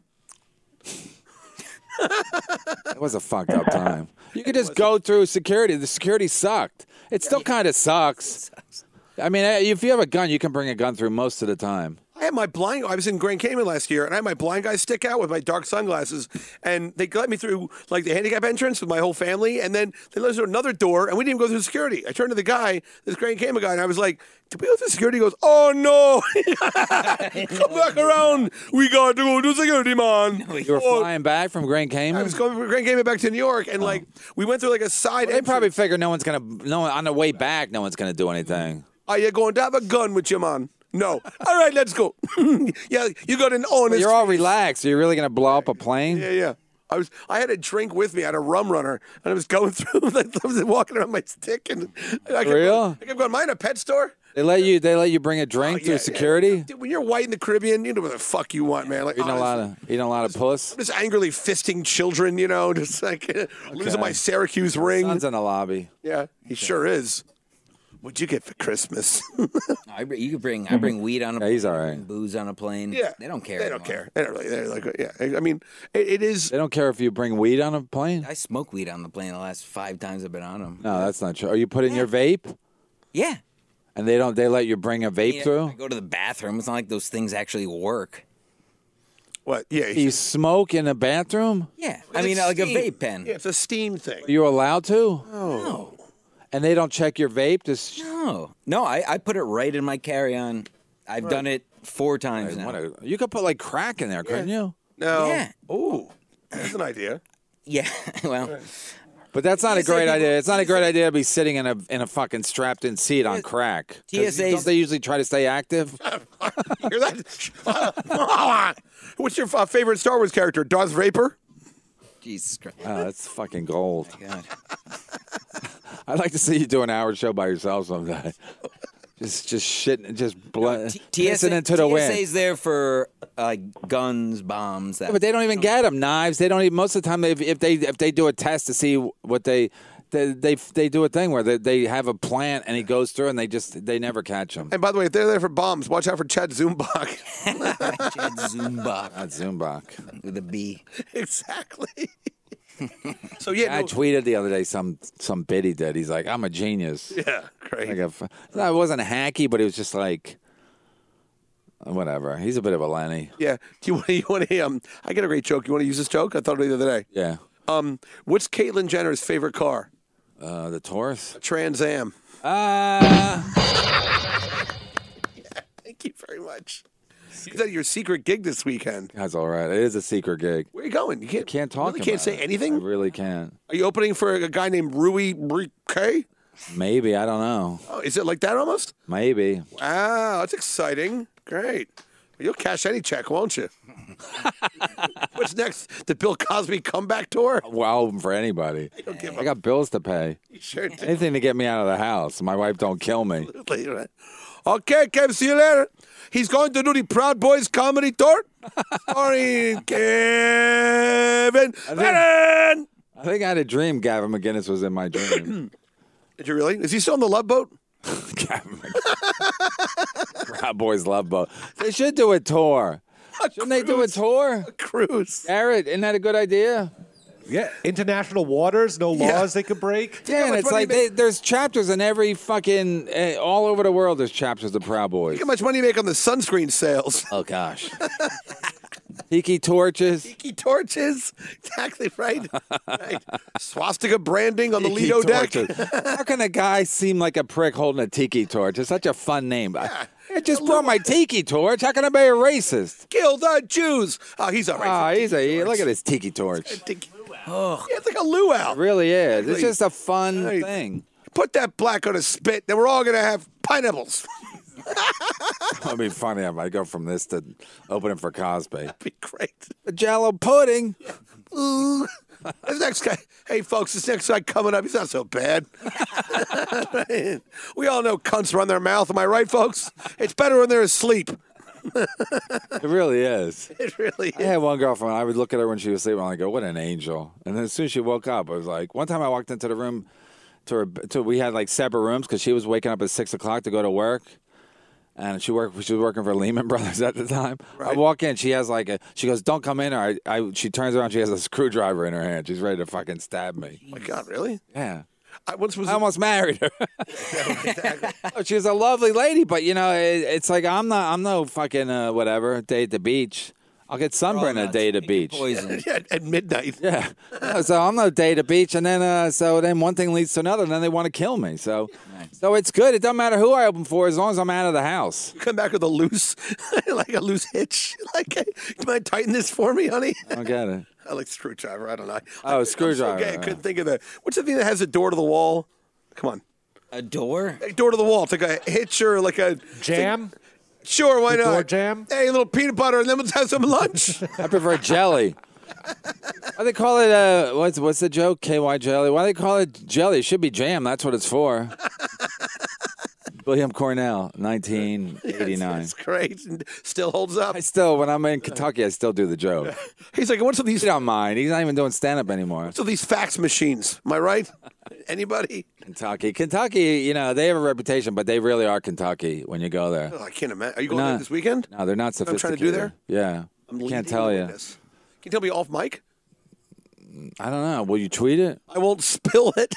Speaker 2: It was a fucked up time. You could just go through security. The security sucked. It still kind of sucks. I mean, if you have a gun, you can bring a gun through most of the time.
Speaker 1: I had my I was in Grand Cayman last year, and I had my blind guy stick out with my dark sunglasses, and they let me through like the handicap entrance with my whole family, and then they let us through another door, and we didn't even go through security. I turned to the guy, this Grand Cayman guy, and I was like, "Did we go through security?" He goes, "Oh no, come back around. We got to go to security, man."
Speaker 2: You were flying back from Grand Cayman?
Speaker 1: I was going from Grand Cayman back to New York, and like we went through like a side.
Speaker 2: They probably figure on the way back, no one's gonna do anything.
Speaker 1: Are you going to have a gun with you, man? No. All right, let's go. Yeah, you got an honest.
Speaker 2: You're all relaxed. Are you really gonna blow up a plane?
Speaker 1: Yeah. I had a drink with me. I had a rum runner, and I was going through. I was walking around my stick, and I kept
Speaker 2: Real?
Speaker 1: I kept going. Am I in a pet store?
Speaker 2: They let you bring a drink through security.
Speaker 1: Dude, when you're white in the Caribbean, you know what the fuck you want, man. Like
Speaker 2: Eating a lot of puss.
Speaker 1: just angrily fisting children, just like losing my Syracuse ring.
Speaker 2: Son's in the lobby.
Speaker 1: Yeah, he sure is. What'd you get for Christmas?
Speaker 3: I bring weed on a plane.
Speaker 2: Yeah, he's all right.
Speaker 3: Bring booze on a plane.
Speaker 1: Yeah,
Speaker 3: They don't care.
Speaker 1: They don't
Speaker 3: anymore.
Speaker 1: care. They don't really. They're like, yeah. I mean, it is.
Speaker 2: They don't care if you bring weed on a plane.
Speaker 3: I smoked weed on the plane the last 5 times I've been on them.
Speaker 2: No, that's not true. Are you putting your vape?
Speaker 3: Yeah.
Speaker 2: And they let you bring a vape
Speaker 3: I
Speaker 2: through?
Speaker 3: go to the bathroom. It's not like those things actually work.
Speaker 1: What? Yeah.
Speaker 2: You smoke in a bathroom?
Speaker 3: Yeah.
Speaker 1: Well,
Speaker 3: I mean,
Speaker 1: it's
Speaker 3: like
Speaker 1: steam.
Speaker 3: a vape pen.
Speaker 1: Yeah, it's a steam thing.
Speaker 2: Are you allowed to?
Speaker 3: No.
Speaker 2: And they don't check your vape?
Speaker 3: No, I put it right in my carry-on. I've done it 4 times now.
Speaker 2: You could put like crack in there, couldn't you?
Speaker 1: No.
Speaker 3: Yeah.
Speaker 1: Oh, that's an idea.
Speaker 3: Yeah. Well,
Speaker 2: But that's not a
Speaker 3: TSA
Speaker 2: great
Speaker 3: people-
Speaker 2: idea. It's not a great idea to be sitting in a fucking strapped in seat on crack. 'Cause
Speaker 3: TSA's
Speaker 2: don't they usually try to stay active?
Speaker 1: Hear that? What's your favorite Star Wars character? Darth Vapor?
Speaker 3: Jesus Christ.
Speaker 2: That's fucking gold.
Speaker 3: God.
Speaker 2: I'd like to see you do an hour show by yourself someday. Just shitting, just pissing into the wind.
Speaker 3: TSA's there for guns, bombs. That.
Speaker 2: Yeah, but they don't even get them knives. They don't even. Most of the time, if they do a test to see what they do a thing where they have a plant and he goes through and they never catch him.
Speaker 1: And by the way, if they're there for bombs, watch out for Chad Zumbach.
Speaker 3: Chad Zumbach
Speaker 2: Not Zumbach.
Speaker 3: with a B.
Speaker 1: Exactly. So yeah,
Speaker 2: I
Speaker 1: no,
Speaker 2: tweeted the other day some bit he did. He's like, "I'm a genius."
Speaker 1: yeah, great.
Speaker 2: Like I wasn't hacky, but it was just like whatever. He's a bit of a Lenny.
Speaker 1: Yeah. Do you want to? I got a great joke. You want to use this joke? I thought of it the other day.
Speaker 2: Yeah.
Speaker 1: What's Caitlyn Jenner's favorite car?
Speaker 2: The Taurus.
Speaker 1: Trans Am. Thank you very much. You at your secret gig this weekend.
Speaker 2: That's all right. It is a secret gig.
Speaker 1: Where are you going? You
Speaker 2: Can't talk.
Speaker 1: Really can't
Speaker 2: about
Speaker 1: say
Speaker 2: it.
Speaker 1: anything.
Speaker 2: I really can't.
Speaker 1: Are you opening for a guy named Rui Brique?
Speaker 2: Maybe I don't know.
Speaker 1: Oh, is it like that almost?
Speaker 2: Maybe.
Speaker 1: Wow, that's exciting. Great. You'll cash any check, won't you? What's next? The Bill Cosby comeback tour?
Speaker 2: Well, I'll open for anybody. I got bills to pay.
Speaker 1: You sure do.
Speaker 2: Anything to get me out of the house. My wife don't kill me.
Speaker 1: Okay, Kev, see you later. He's going to do the Proud Boys comedy tour. Starring Kevin Brennan.
Speaker 2: I think I had a dream Gavin McGinnis was in my dream.
Speaker 1: Did you really? Is he still on the Love Boat?
Speaker 2: Gavin McGinnis. Proud Boys Love Boat. They should do a tour. Shouldn't they do a tour?
Speaker 1: Cruise.
Speaker 2: Garrett, isn't that a good idea?
Speaker 5: Yeah, international waters, no laws they could break.
Speaker 2: Yeah, and
Speaker 1: much
Speaker 2: it's
Speaker 1: money
Speaker 2: like
Speaker 1: you make-
Speaker 2: there's chapters in every fucking all over the world. There's chapters of Proud Boys.
Speaker 1: Look how much money you make on the sunscreen sales.
Speaker 2: Oh gosh, tiki torches.
Speaker 1: Tiki torches. Exactly right. Right. Swastika branding on the
Speaker 2: Tiki
Speaker 1: Lido deck.
Speaker 2: torches. How can a guy seem like a prick holding a tiki torch? It's such a fun name. I just brought my tiki torch. How can I be a racist?
Speaker 1: Kill the Jews. Oh, he's all right.
Speaker 2: Look at his tiki torch.
Speaker 1: Yeah, it's like a luau.
Speaker 2: It really is. It's just a fun
Speaker 1: Right.
Speaker 2: thing.
Speaker 1: Put that black on a spit, then we're all going to have pineapples.
Speaker 2: It'd be funny if I go from this to opening for Cosby.
Speaker 1: That'd be great.
Speaker 2: The Jello pudding.
Speaker 1: Ooh. This next guy, hey folks, this next guy coming up, he's not so bad. We all know cunts run their mouth, am I right, folks? It's better when they're asleep.
Speaker 2: It really is.
Speaker 1: It really
Speaker 2: I
Speaker 1: is.
Speaker 2: had one girlfriend. I would look at her when she was sleeping. I go, "What an angel!" And then as soon as she woke up, I was like, one time I walked into the room we had like separate rooms because she was waking up at 6 o'clock to go to work, and she was working for Lehman Brothers at the time. I walk in, she has she goes, "Don't come in," or she turns around, she has a screwdriver in her hand. She's ready to fucking stab me.
Speaker 1: Oh my God, really?
Speaker 2: Yeah.
Speaker 1: I once was
Speaker 2: I almost married her. She was a lovely lady, but it's like I'm no fucking whatever day at the beach. I'll get sunburned a day at the beach.
Speaker 3: Poison.
Speaker 1: yeah, at midnight.
Speaker 2: Yeah. So I'm no day at the beach, and then one thing leads to another, and then they want to kill me. So it's good. It doesn't matter who I open for as long as I'm out of the house.
Speaker 1: You come back with a loose, like a loose hitch. Like, hey, do you mind tighten this for me, honey?
Speaker 2: I don't get it.
Speaker 1: I like screwdriver. I don't know.
Speaker 2: Oh,
Speaker 1: I'm so
Speaker 2: screwdriver,
Speaker 1: gay, I
Speaker 2: yeah.
Speaker 1: couldn't think of that. What's the thing that has a door to the wall? Come on.
Speaker 3: A door?
Speaker 1: A door to the wall. It's like a hitch or like a
Speaker 5: Jam?
Speaker 1: Sure, why
Speaker 5: The
Speaker 1: not?
Speaker 5: door jam?
Speaker 1: Hey, a little peanut butter, and then let's have some lunch.
Speaker 2: I prefer jelly. Why they call it what's the joke? KY jelly. Why they call it jelly? It should be jam. That's what it's for. William Cornell, 1989.
Speaker 1: That's great. And still holds up.
Speaker 2: I still, when I'm in Kentucky, I still do the joke.
Speaker 1: He's like, what's with these?
Speaker 2: He don't mind. He's not even doing stand-up anymore.
Speaker 1: What's with these fax machines? Am I right? Anybody?
Speaker 2: Kentucky, they have a reputation, but they really are Kentucky when you go there.
Speaker 1: Oh, I can't imagine. Are you going
Speaker 2: Not-
Speaker 1: there this weekend?
Speaker 2: No, they're not
Speaker 1: I'm trying
Speaker 2: sophisticated.
Speaker 1: to do there?
Speaker 2: Yeah,
Speaker 1: I'm
Speaker 2: can't
Speaker 1: leading
Speaker 2: tell
Speaker 1: the
Speaker 2: you.
Speaker 1: witness. Can you tell me off mic?
Speaker 2: I don't know. Will you tweet it?
Speaker 1: I won't spill it.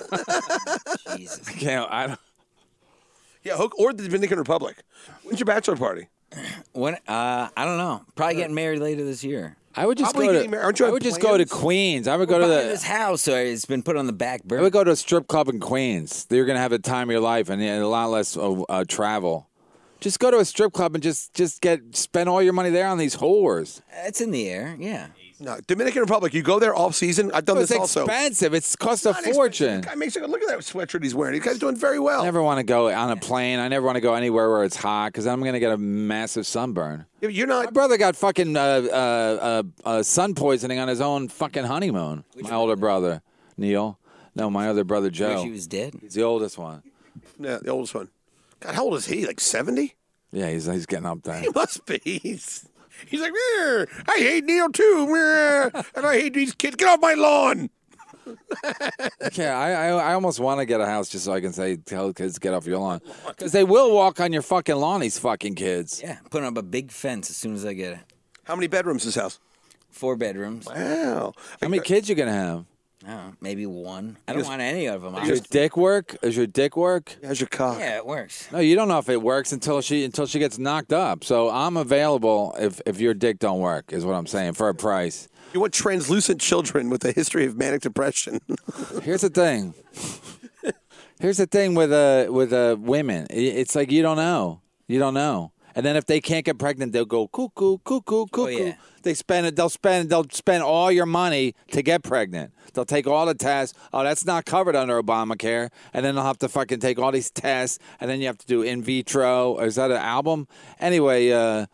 Speaker 3: Jesus.
Speaker 2: I don't.
Speaker 1: Yeah, or the Dominican Republic. When's your bachelor party?
Speaker 3: When? I don't know. Probably getting married later this year.
Speaker 2: I would just
Speaker 1: Probably
Speaker 2: go
Speaker 1: getting
Speaker 2: to.
Speaker 1: married. Aren't you
Speaker 2: I
Speaker 1: on
Speaker 2: would just go to
Speaker 1: plans?
Speaker 2: Queens. I would go to
Speaker 3: Buying this
Speaker 2: the.
Speaker 3: house, so it's been put on the back
Speaker 2: I
Speaker 3: burner.
Speaker 2: would go to a strip club in Queens. You're gonna have the time of your life and a lot less travel. Just go to a strip club and just spend all your money there on these whores.
Speaker 3: It's in the air, yeah.
Speaker 1: No, Dominican Republic. You go there all season. I've done
Speaker 2: It's
Speaker 1: this also.
Speaker 2: expensive. It's cost a
Speaker 1: Not expensive.
Speaker 2: fortune.
Speaker 1: The guy makes it. Look at that sweatshirt he's wearing. The guy's doing very well.
Speaker 2: I never want to go on a plane. I never want to go anywhere where it's hot because I'm going to get a massive sunburn.
Speaker 1: You're
Speaker 2: My
Speaker 1: not.
Speaker 2: brother got fucking sun poisoning on his own fucking honeymoon. My older brother, Neil. No, my other brother, Joe.
Speaker 3: She was dead.
Speaker 2: He's the oldest one.
Speaker 1: Yeah, the oldest one. God, how old is he? Like 70?
Speaker 2: Yeah, he's getting up there.
Speaker 1: He must be. He's like, "Meh, I hate Neil too, meh, and I hate these kids. Get off my lawn.
Speaker 2: Yeah, I almost want to get a house just so I can say, tell kids get off your lawn. Because they will walk on your fucking lawn, these fucking kids.
Speaker 3: Yeah, putting up a big fence as soon as I get it.
Speaker 1: How many bedrooms is this house?
Speaker 3: 4 bedrooms.
Speaker 1: Wow.
Speaker 2: How many kids you going to have?
Speaker 3: Oh, maybe 1. I don't want any of them.
Speaker 2: Does your dick work? Does your dick work?
Speaker 1: How's your cock?
Speaker 3: Yeah, it works.
Speaker 2: No, you don't know if it works until she gets knocked up. So I'm available if your dick don't work, is what I'm saying, for a price.
Speaker 1: You want translucent children with a history of manic depression.
Speaker 2: Here's the thing. Here's the thing with women. It's like you don't know. You don't know. And then if they can't get pregnant, they'll go cuckoo, cuckoo, cuckoo.
Speaker 3: yeah.
Speaker 2: They'll spend all your money to get pregnant. They'll take all the tests. Oh, that's not covered under Obamacare. And then they'll have to fucking take all these tests. And then you have to do in vitro. Is that an album? Anyway,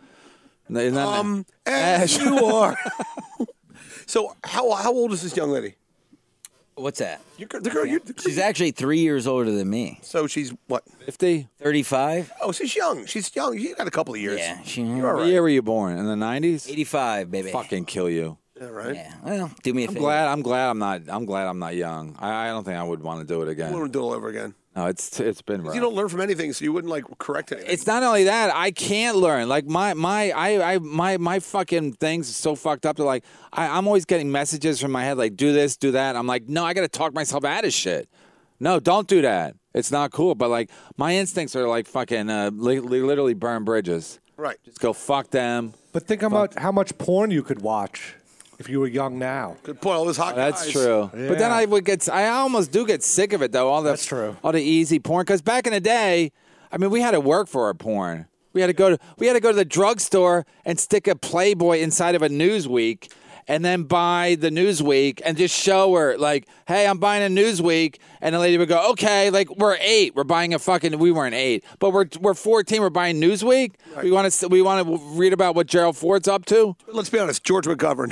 Speaker 1: As you are. So how old is this young lady?
Speaker 3: What's that?
Speaker 1: The girl.
Speaker 3: She's actually 3 years older than me.
Speaker 1: So she's what?
Speaker 2: 50?
Speaker 3: 35?
Speaker 1: Oh, she's young. She's young. You got a couple of years.
Speaker 3: Yeah,
Speaker 1: You're all
Speaker 2: What
Speaker 1: right.
Speaker 2: year were you born? In the 90s?
Speaker 3: 85, baby.
Speaker 2: Fucking kill you.
Speaker 1: Yeah, right.
Speaker 3: Yeah. Well, do me a favor.
Speaker 2: I'm glad I'm not young. I don't think I would want to do it
Speaker 1: I
Speaker 2: again.
Speaker 1: want to do it all over again.
Speaker 2: No, it's been rough.
Speaker 1: You don't learn from anything, so you wouldn't like correct anything.
Speaker 2: It's not only that, I can't learn. Like my fucking things are so fucked up. They're like I'm always getting messages from my head like do this, do that. I'm like, no, I got to talk myself out of shit. No, don't do that. It's not cool. But like my instincts are like fucking literally burn bridges.
Speaker 1: right.
Speaker 2: Just go fuck them.
Speaker 5: But think about how much porn you could watch if you were young now.
Speaker 1: Good point. All those hot guys.
Speaker 2: That's true. But then I almost do get sick of it though.
Speaker 5: That's true.
Speaker 2: All the easy porn. Because back in the day, I mean, we had to work for our porn. We had to go to the drugstore and stick a Playboy inside of a Newsweek, and then buy the Newsweek and just show her like, hey, I'm buying a Newsweek, and the lady would go, okay, like we're 8, we're buying a fucking. We weren't 8, but we're 14, we're buying Newsweek. Right. We want to read about what Gerald Ford's up to.
Speaker 1: Let's be honest, George McGovern.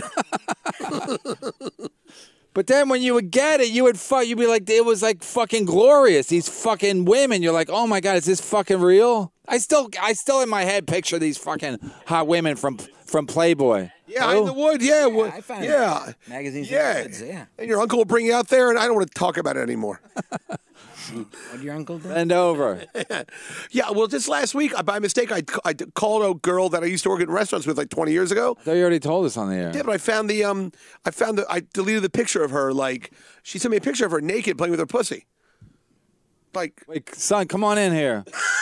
Speaker 2: But then when you would get it, you'd be like, it was like fucking glorious. These fucking women. You're like, oh my God, is this fucking real? I still in my head picture these fucking hot women from Playboy.
Speaker 1: Yeah, in the wood. Yeah,
Speaker 3: I found
Speaker 1: yeah.
Speaker 3: magazines.
Speaker 1: Yeah.
Speaker 3: In the woods, yeah.
Speaker 1: And your uncle will bring you out there, and I don't want to talk about it anymore.
Speaker 3: What your uncle did?
Speaker 2: Bend over.
Speaker 1: Yeah, well, just last week, by mistake, I called a girl that I used to work in restaurants with like 20 years ago.
Speaker 2: I thought you already told us on the air.
Speaker 1: Yeah, but I found I deleted the picture of her. Like, she sent me a picture of her naked playing with her pussy. Like,
Speaker 2: Wait, son, come on in here.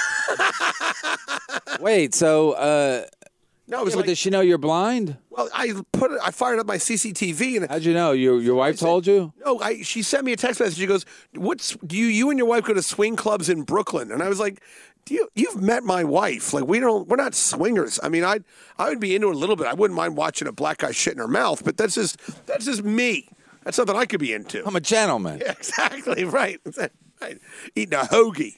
Speaker 2: Wait, so
Speaker 1: no, it was
Speaker 2: but
Speaker 1: like,
Speaker 2: does she know you're blind?
Speaker 1: well, I fired up my CCTV and
Speaker 2: How'd you know? Your wife told you?
Speaker 1: no, she sent me a text message. She goes, do you and your wife go to swing clubs in Brooklyn? And I was like, you've met my wife. Like, we're not swingers. I mean, I would be into it a little bit. I wouldn't mind watching a black guy shit in her mouth, but that's just me. That's something I could be into.
Speaker 2: I'm a gentleman.
Speaker 1: Yeah, exactly, right. Right. Eating a hoagie.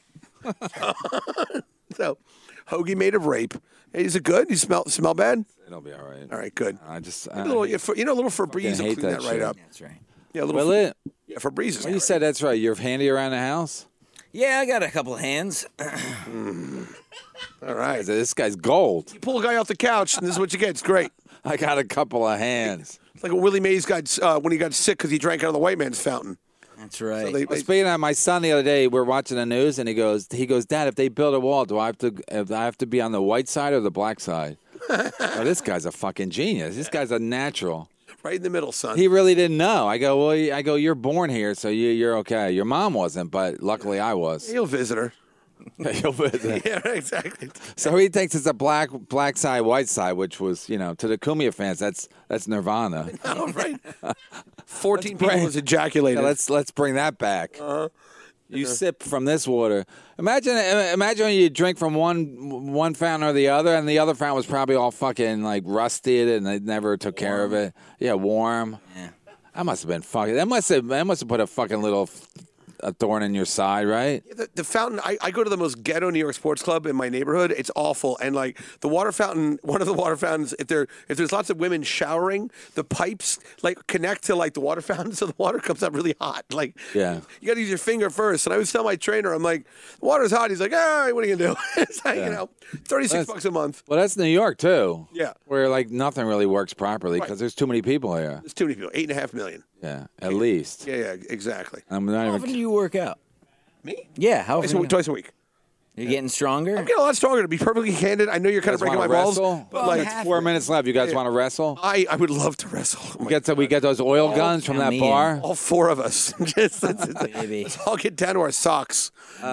Speaker 1: So, hoagie made of rape. Hey, is it good? You smell bad?
Speaker 2: It'll be all right.
Speaker 1: All right, good.
Speaker 2: I just
Speaker 1: A little Febreze will
Speaker 2: hate
Speaker 1: clean that
Speaker 2: that
Speaker 1: right
Speaker 2: shit.
Speaker 1: up.
Speaker 3: That's right.
Speaker 1: Yeah, a little.
Speaker 2: Will it?
Speaker 1: Yeah, Febreze is
Speaker 2: Well, you
Speaker 1: great.
Speaker 2: said that's right. You're handy around the house.
Speaker 3: Yeah, I got a couple of hands.
Speaker 1: All right.
Speaker 2: This guy's gold.
Speaker 1: You pull a guy off the couch, and this is what you get. It's great.
Speaker 2: I got a couple of hands.
Speaker 1: It's like what Willie Mays got when he got sick because he drank out of the white man's fountain.
Speaker 3: That's right.
Speaker 1: So they,
Speaker 2: Speaking of my son, the other day we're watching the news, and he goes, Dad, if they build a wall, do I have to be on the white side or the black side? Oh, this guy's a fucking genius. This guy's a natural.
Speaker 1: right in the middle, son.
Speaker 2: He really didn't know. I go, you're born here, so you're okay. Your mom wasn't, but luckily I was.
Speaker 1: He'll visit her.
Speaker 2: You'll visit.
Speaker 1: Yeah, exactly.
Speaker 2: So he thinks it's a black side, white side, which was, to the Kumia fans, that's Nirvana.
Speaker 1: Oh, right. 14 people
Speaker 2: bring-
Speaker 1: was ejaculated.
Speaker 2: Yeah, let's bring that back. You sip from this water. Imagine when you drink from one fountain or the other, and the other fountain was probably all fucking like rusted, and they never took care of it. Yeah, warm.
Speaker 3: Yeah.
Speaker 2: That must have been fucking. That must have put a fucking little a thorn in your side, right?
Speaker 1: The fountain, I go to the most ghetto New York sports club in my neighborhood. It's awful. And like the water fountain, one of the water fountains, if there's lots of women showering, the pipes like connect to like the water fountain, so the water comes up really hot. Like,
Speaker 2: Yeah.
Speaker 1: you got to use your finger first. And I always tell my trainer, I'm like, the water's hot. He's like, all right, what are you going to do? It's like,
Speaker 2: Yeah.
Speaker 1: $36 a month.
Speaker 2: Well, that's New York too.
Speaker 1: Yeah.
Speaker 2: Where like nothing really works properly because
Speaker 1: Right.
Speaker 2: there's too many people here.
Speaker 1: There's too many people, 8.5 million.
Speaker 2: Yeah, at least.
Speaker 1: Yeah, exactly.
Speaker 2: I'm not
Speaker 3: How
Speaker 2: even.
Speaker 3: often do you work out?
Speaker 1: Me?
Speaker 3: Yeah, how often?
Speaker 1: Twice a week.
Speaker 3: You're getting stronger?
Speaker 1: I'm getting a lot stronger, to be perfectly candid. I know you're kind of
Speaker 2: guys
Speaker 1: breaking my
Speaker 2: wanna
Speaker 1: balls,
Speaker 2: wrestle?
Speaker 1: but
Speaker 3: Well,
Speaker 1: like,
Speaker 3: I'm half-
Speaker 2: 4 minutes left. You guys want to wrestle?
Speaker 1: I would love to wrestle. Oh my
Speaker 2: We get those oil guns from
Speaker 3: count
Speaker 2: that
Speaker 3: me
Speaker 2: bar.
Speaker 1: all four of us.
Speaker 3: Baby.
Speaker 1: Let's all get down to our socks.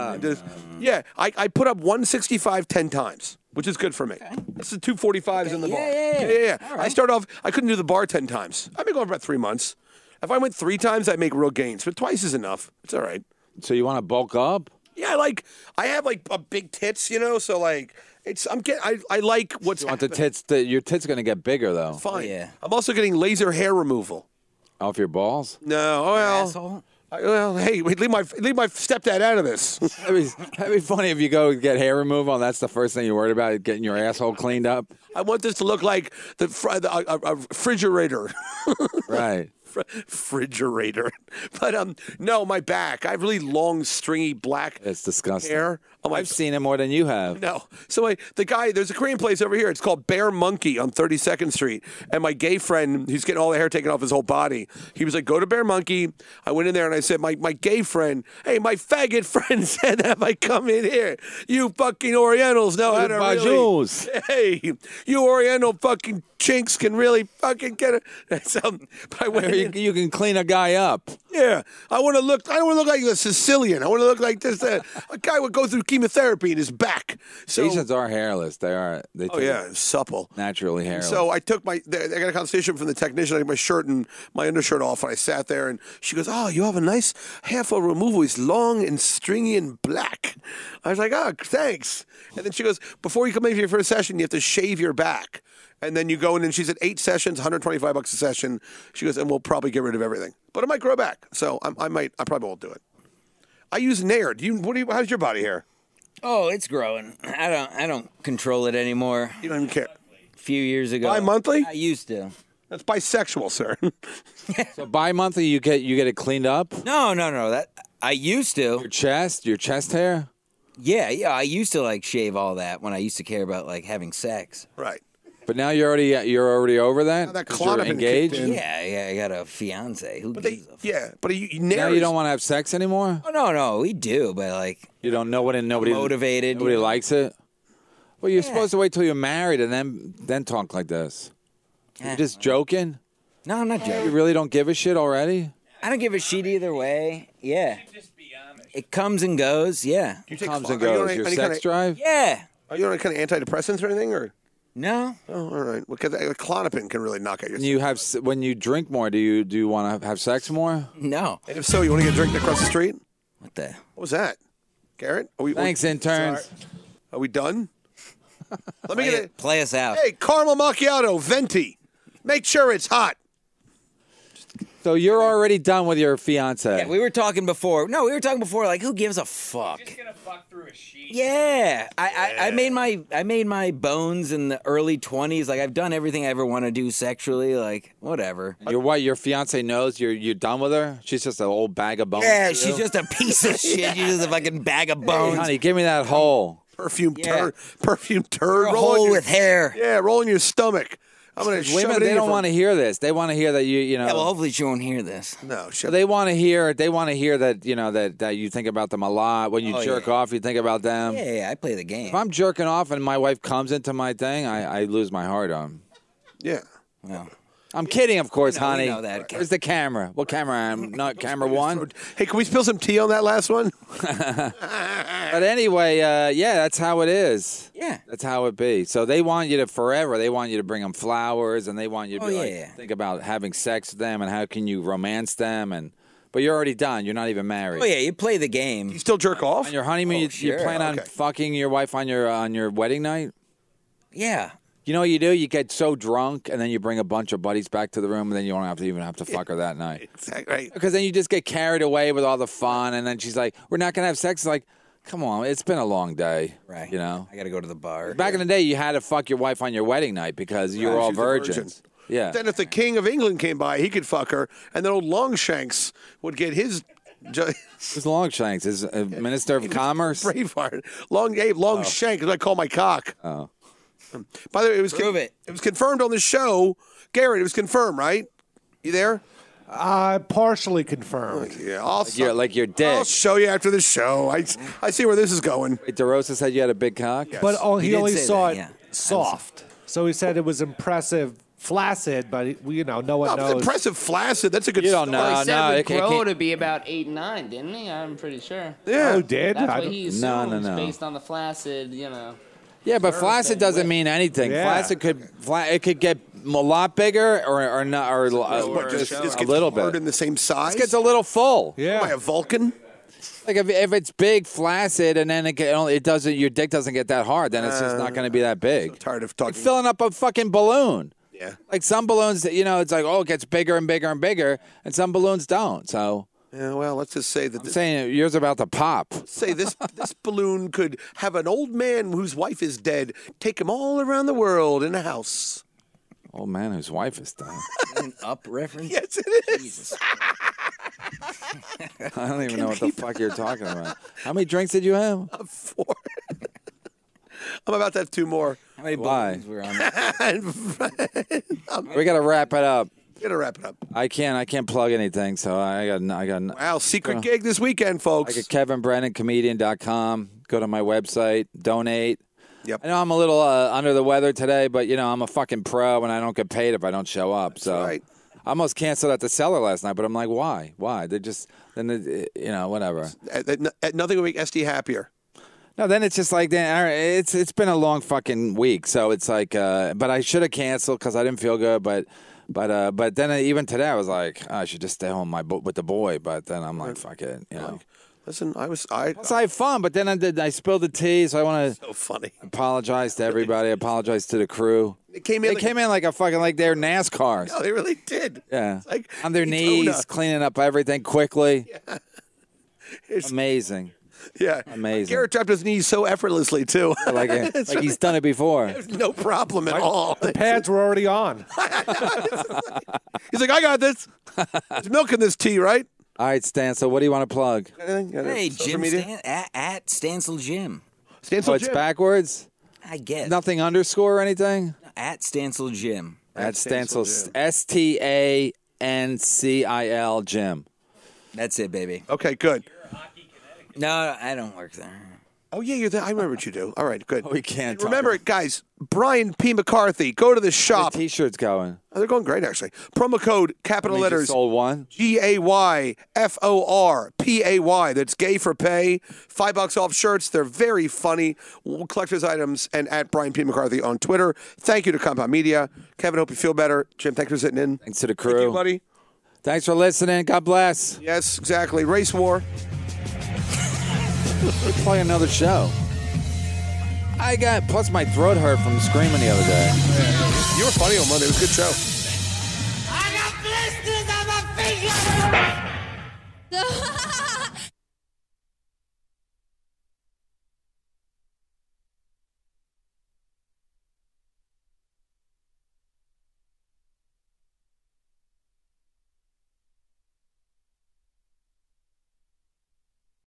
Speaker 1: Yeah, I put up 165 10 times, which is good for me. That's the 245s in the bar.
Speaker 3: Yeah. All
Speaker 1: I started off, I couldn't do the bar 10 times. I've been going for about 3 months. If I went 3 times, I'd make real gains, but twice is enough. It's all right.
Speaker 2: So you want to bulk up?
Speaker 1: Yeah, I have like a big tits, so like I like what's
Speaker 2: You want the
Speaker 1: happening.
Speaker 2: tits? Your tits going to get bigger though.
Speaker 1: Fine.
Speaker 3: Yeah.
Speaker 1: I'm also getting laser hair removal.
Speaker 2: Off your balls?
Speaker 1: No, well,
Speaker 3: Asshole?
Speaker 1: hey, wait, leave my stepdad out of this.
Speaker 2: That'd be funny if you go get hair removal and that's the first thing you're worried about, getting your asshole cleaned up.
Speaker 1: I want this to look like a refrigerator.
Speaker 2: Right.
Speaker 1: Refrigerator. But no, my back. I have really long, stringy black
Speaker 2: It's disgusting.
Speaker 1: hair on my
Speaker 2: I've seen it more than you have.
Speaker 1: No. So there's a Korean place over here. It's called Bear Monkey on 32nd Street. And my gay friend, he's getting all the hair taken off his whole body. He was like, go to Bear Monkey. I went in there and I said, my gay friend, hey, my faggot friend said that if I come in here, you fucking Orientals know how to really.
Speaker 2: Bajous.
Speaker 1: Hey, you Oriental fucking chinks can really fucking get it. So, but I went in.
Speaker 2: You can clean a guy up.
Speaker 1: Yeah, I don't want to look like a Sicilian. I want to look like this. A guy would go through chemotherapy in his back. So,
Speaker 2: Asians are hairless. They are. They
Speaker 1: oh yeah, supple.
Speaker 2: naturally hairless.
Speaker 1: So I took I got a consultation from the technician. I got my shirt and my undershirt off, and I sat there, and she goes, "Oh, you have a nice hair for removal. It's long and stringy and black." I was like, "Oh, thanks." And then she goes, "Before you come in for your first session, you have to shave your back." And then you go in, and she said 8 sessions, $125 a session. She goes, and we'll probably get rid of everything, but it might grow back. So I probably won't do it. I use Nair. How's your body hair?
Speaker 3: Oh, it's growing. I don't control it anymore.
Speaker 1: You don't even care.
Speaker 3: A few years ago.
Speaker 1: Bi-monthly?
Speaker 3: I used to.
Speaker 1: That's bisexual, sir.
Speaker 2: So bi-monthly, you get it cleaned up.
Speaker 3: No. That I used to.
Speaker 2: Your chest hair.
Speaker 3: Yeah. I used to like shave all that when I used to care about like having sex.
Speaker 1: Right.
Speaker 2: But now you're already over that.
Speaker 1: Now that
Speaker 2: 'Cause
Speaker 1: Klonopin
Speaker 2: you're engaged.
Speaker 1: kicked in.
Speaker 3: Yeah. I got a fiance. Who gives a fuck?
Speaker 1: But
Speaker 2: Now you don't want to have sex anymore.
Speaker 3: Oh no, we do, but like
Speaker 2: You don't know it, and nobody
Speaker 3: motivated,
Speaker 2: Nobody
Speaker 3: you know?
Speaker 2: likes it. Well, you're supposed to wait till you're married and then talk like this. You're just joking.
Speaker 3: no, I'm not
Speaker 2: You
Speaker 3: joking.
Speaker 2: really don't give a shit already.
Speaker 3: I don't give a shit either way. Yeah. It comes and goes. Yeah.
Speaker 1: You take
Speaker 2: Comes
Speaker 1: Klon-
Speaker 2: and
Speaker 1: are you
Speaker 2: goes.
Speaker 1: on
Speaker 2: Your
Speaker 1: any
Speaker 2: sex
Speaker 1: kind of,
Speaker 2: drive.
Speaker 3: Yeah.
Speaker 1: Are you on any kind of antidepressants or anything? Or
Speaker 3: No.
Speaker 1: oh, all right. Because Klonopin can really knock out your.
Speaker 2: When you drink more, do you want to have sex more?
Speaker 3: No.
Speaker 1: And if so, you want to get a drink across the street?
Speaker 3: What the?
Speaker 1: What was that, Garrett?
Speaker 2: Thanks, interns.
Speaker 1: Are we done? Let me get it.
Speaker 3: Play us out.
Speaker 1: Hey, caramel macchiato, venti. Make sure it's hot.
Speaker 2: So you're already done with your fiance.
Speaker 3: Yeah, we were talking before. No, we were talking before. Like, who gives a fuck?
Speaker 4: Just gonna fuck through a sheet.
Speaker 3: Yeah, I made my bones in the early 20s. Like, I've done everything I ever want to do sexually. Like, whatever.
Speaker 2: Your fiance knows you're done with her. She's just an old bag of bones.
Speaker 3: Yeah,
Speaker 2: to
Speaker 3: she's
Speaker 2: you?
Speaker 3: just a piece of shit. She's just a fucking bag of
Speaker 2: Hey,
Speaker 3: bones.
Speaker 2: honey, give me that hole.
Speaker 1: Perfume
Speaker 3: Yeah.
Speaker 1: turd. Perfume turd.
Speaker 3: a
Speaker 1: Roll in
Speaker 3: hole
Speaker 1: your-
Speaker 3: with hair.
Speaker 1: Yeah, roll in your stomach. I'm gonna shove
Speaker 2: Women,
Speaker 1: it in
Speaker 2: they
Speaker 1: you
Speaker 2: don't
Speaker 1: for-
Speaker 2: want to hear this. They want to hear that you know.
Speaker 3: Yeah, well, hopefully she won't hear this.
Speaker 1: No, shove
Speaker 2: They want to hear. They want to hear that that you think about them a lot. When you
Speaker 3: Oh,
Speaker 2: jerk
Speaker 3: yeah.
Speaker 2: off, you think about them.
Speaker 3: Yeah, I play the game.
Speaker 2: If I'm jerking off and my wife comes into my thing, I lose my heart on.
Speaker 1: Yeah.
Speaker 3: Well,
Speaker 2: I'm kidding, of course,
Speaker 3: we
Speaker 2: honey.
Speaker 3: know that.
Speaker 2: Where's the camera? What camera? I'm not camera one.
Speaker 1: Hey, can we spill some tea on that last one?
Speaker 2: But anyway, yeah, that's how it is.
Speaker 3: yeah.
Speaker 2: That's how it be. So they want you to forever. They want you to bring them flowers, and they want you to
Speaker 3: Oh,
Speaker 2: be
Speaker 3: yeah.
Speaker 2: like, think about having sex with them and how can you romance them and but you're already done. You're not even married.
Speaker 3: Oh yeah, you play the game.
Speaker 1: You still jerk off?
Speaker 2: On your honeymoon, you
Speaker 3: sure.
Speaker 2: plan on
Speaker 1: Okay.
Speaker 2: fucking your wife on your wedding night.
Speaker 3: Yeah.
Speaker 2: You know what you do? You get so drunk, and then you bring a bunch of buddies back to the room, and then you don't have to fuck her that night.
Speaker 1: Exactly. Right.
Speaker 2: Because then you just get carried away with all the fun, and then she's like, "We're not gonna have sex." It's like, come on, it's been a long day,
Speaker 3: Right.
Speaker 2: You know.
Speaker 3: I got to go to the bar.
Speaker 2: Back in the day, you had to fuck your wife on your wedding night because you were all
Speaker 1: She's a virgin.
Speaker 2: virgins. Yeah.
Speaker 1: Then if the King of England came by, he could fuck her, and then old Longshanks would get his.
Speaker 2: Who's Longshanks? Is Minister of Commerce?
Speaker 1: Braveheart. Longshank is what I call my cock.
Speaker 2: Oh.
Speaker 1: By the way, it was
Speaker 3: Prove it.
Speaker 1: It was confirmed on the show. Garrett, it was confirmed, right? You there?
Speaker 5: Partially confirmed.
Speaker 1: Yeah, I'll,
Speaker 2: Like your dick.
Speaker 1: I'll show you after the show. I see where this is going.
Speaker 2: Wait, DeRosa said you had a big cock?
Speaker 5: But he
Speaker 3: did
Speaker 5: only
Speaker 3: say
Speaker 5: saw
Speaker 3: that,
Speaker 5: it
Speaker 3: yeah.
Speaker 5: soft. So he said it was impressive, flaccid, but no one
Speaker 1: Oh,
Speaker 5: knows.
Speaker 1: impressive, flaccid. That's a good
Speaker 2: You don't
Speaker 1: story.
Speaker 2: know.
Speaker 7: Well, he said
Speaker 2: no,
Speaker 7: it
Speaker 2: it
Speaker 7: would grow
Speaker 2: can't-
Speaker 7: to be about 8 and 9, didn't he? I'm pretty sure.
Speaker 1: Yeah.
Speaker 5: Oh, did?
Speaker 7: That's
Speaker 5: I
Speaker 7: what
Speaker 5: don't-
Speaker 7: he assumes
Speaker 2: No.
Speaker 7: based on the flaccid,
Speaker 2: Yeah, but flaccid doesn't mean anything.
Speaker 5: Yeah.
Speaker 2: Flaccid it could get a lot bigger or not or just
Speaker 1: Just
Speaker 2: a
Speaker 1: gets
Speaker 2: little
Speaker 1: hard
Speaker 2: bit.
Speaker 1: in the same size.
Speaker 2: It gets a little full.
Speaker 1: Am I a
Speaker 5: Yeah.
Speaker 1: Vulcan?
Speaker 2: Like if it's big, flaccid, and then it doesn't, your dick doesn't get that hard, then it's just not going to be that big.
Speaker 1: Tired of
Speaker 2: Like
Speaker 1: talking.
Speaker 2: filling up a fucking balloon.
Speaker 1: Yeah.
Speaker 2: Like some balloons, it's like, oh, it gets bigger and bigger and bigger, and some balloons don't. So
Speaker 1: Yeah. Well, let's just say that.
Speaker 2: I'm saying yours about to pop.
Speaker 1: Say this balloon could have an old man whose wife is dead take him all around the world in a house.
Speaker 2: Old man whose wife is dead.
Speaker 3: An up reference.
Speaker 1: Yes, it is.
Speaker 3: Jesus.
Speaker 2: I don't even know what the fuck you're talking about. How many drinks did you have?
Speaker 1: 4. I'm about to have 2 more.
Speaker 3: How many
Speaker 2: Why?
Speaker 3: balloons were on that?
Speaker 2: We got to wrap it up.
Speaker 1: Gotta wrap it up.
Speaker 2: I can't plug anything, so I got
Speaker 1: Wow, secret gig this weekend, folks.
Speaker 2: KevinBrennanComedian.com. Go to my website, donate.
Speaker 1: Yep.
Speaker 2: I know I'm a little under the weather today, but I'm a fucking pro, and I don't get paid if I don't show up. So
Speaker 1: right.
Speaker 2: I almost canceled at the Cellar last night, but I'm like, why? They just whatever.
Speaker 1: Nothing will make SD happier.
Speaker 2: No, then it's just like it's been a long fucking week, so it's like, but I should have canceled because I didn't feel good, but then even today I was like, I should just stay home with the boy, but then I'm like, fuck it,
Speaker 1: Listen, I
Speaker 2: So I had fun, but then I spilled the tea, so I want to
Speaker 1: so funny.
Speaker 2: apologize to everybody. Apologize to the crew.
Speaker 1: They came in.
Speaker 2: They came in like a fucking like they're NASCARs.
Speaker 1: No, they really did.
Speaker 2: Yeah,
Speaker 1: It's like
Speaker 2: on their
Speaker 1: Daytona.
Speaker 2: knees, cleaning up everything quickly.
Speaker 1: It's-
Speaker 2: Amazing,
Speaker 1: Yeah,
Speaker 2: Amazing.
Speaker 1: Garrett dropped his knees so effortlessly too.
Speaker 2: like he's done it before.
Speaker 1: No problem at all.
Speaker 5: The pads were already on.
Speaker 1: He's like, I got this. There's milk in this tea, right?
Speaker 2: All right, Stan. So what do you want to plug?
Speaker 3: Hey,
Speaker 1: Social
Speaker 3: Jim
Speaker 1: media?
Speaker 3: at Stancil Jim.
Speaker 1: Stancil
Speaker 2: Oh, it's
Speaker 1: Jim.
Speaker 2: backwards.
Speaker 3: I guess.
Speaker 2: Nothing underscore or anything.
Speaker 3: At Stancil Jim.
Speaker 2: At
Speaker 1: Stancil
Speaker 2: Stancil, STANCIL Jim.
Speaker 3: That's it, baby.
Speaker 1: Okay, good.
Speaker 3: No, I don't work there.
Speaker 1: Oh yeah, you're there. I remember what you do. All right, good.
Speaker 2: We can't talk
Speaker 1: Remember,
Speaker 2: about-
Speaker 1: guys. Brian P. McCarthy. Go to the
Speaker 2: The
Speaker 1: shop.
Speaker 2: T-shirts going.
Speaker 1: Oh, they're going great, actually. Promo code capital
Speaker 2: We just
Speaker 1: letters
Speaker 2: sold one.
Speaker 1: GAYFORPAY. That's gay for pay. $5 off shirts. They're very funny. Collector's items. And at Brian P. McCarthy on Twitter. Thank you to Compound Media. Kevin, hope you feel better. Jim, thanks for sitting in.
Speaker 2: Thanks to the crew.
Speaker 1: Thank you, buddy.
Speaker 2: Thanks for listening. God bless.
Speaker 1: Yes, exactly. Race war.
Speaker 2: Play another show. Plus my throat hurt from screaming the other day.
Speaker 1: You were funny on Monday. It was a good show.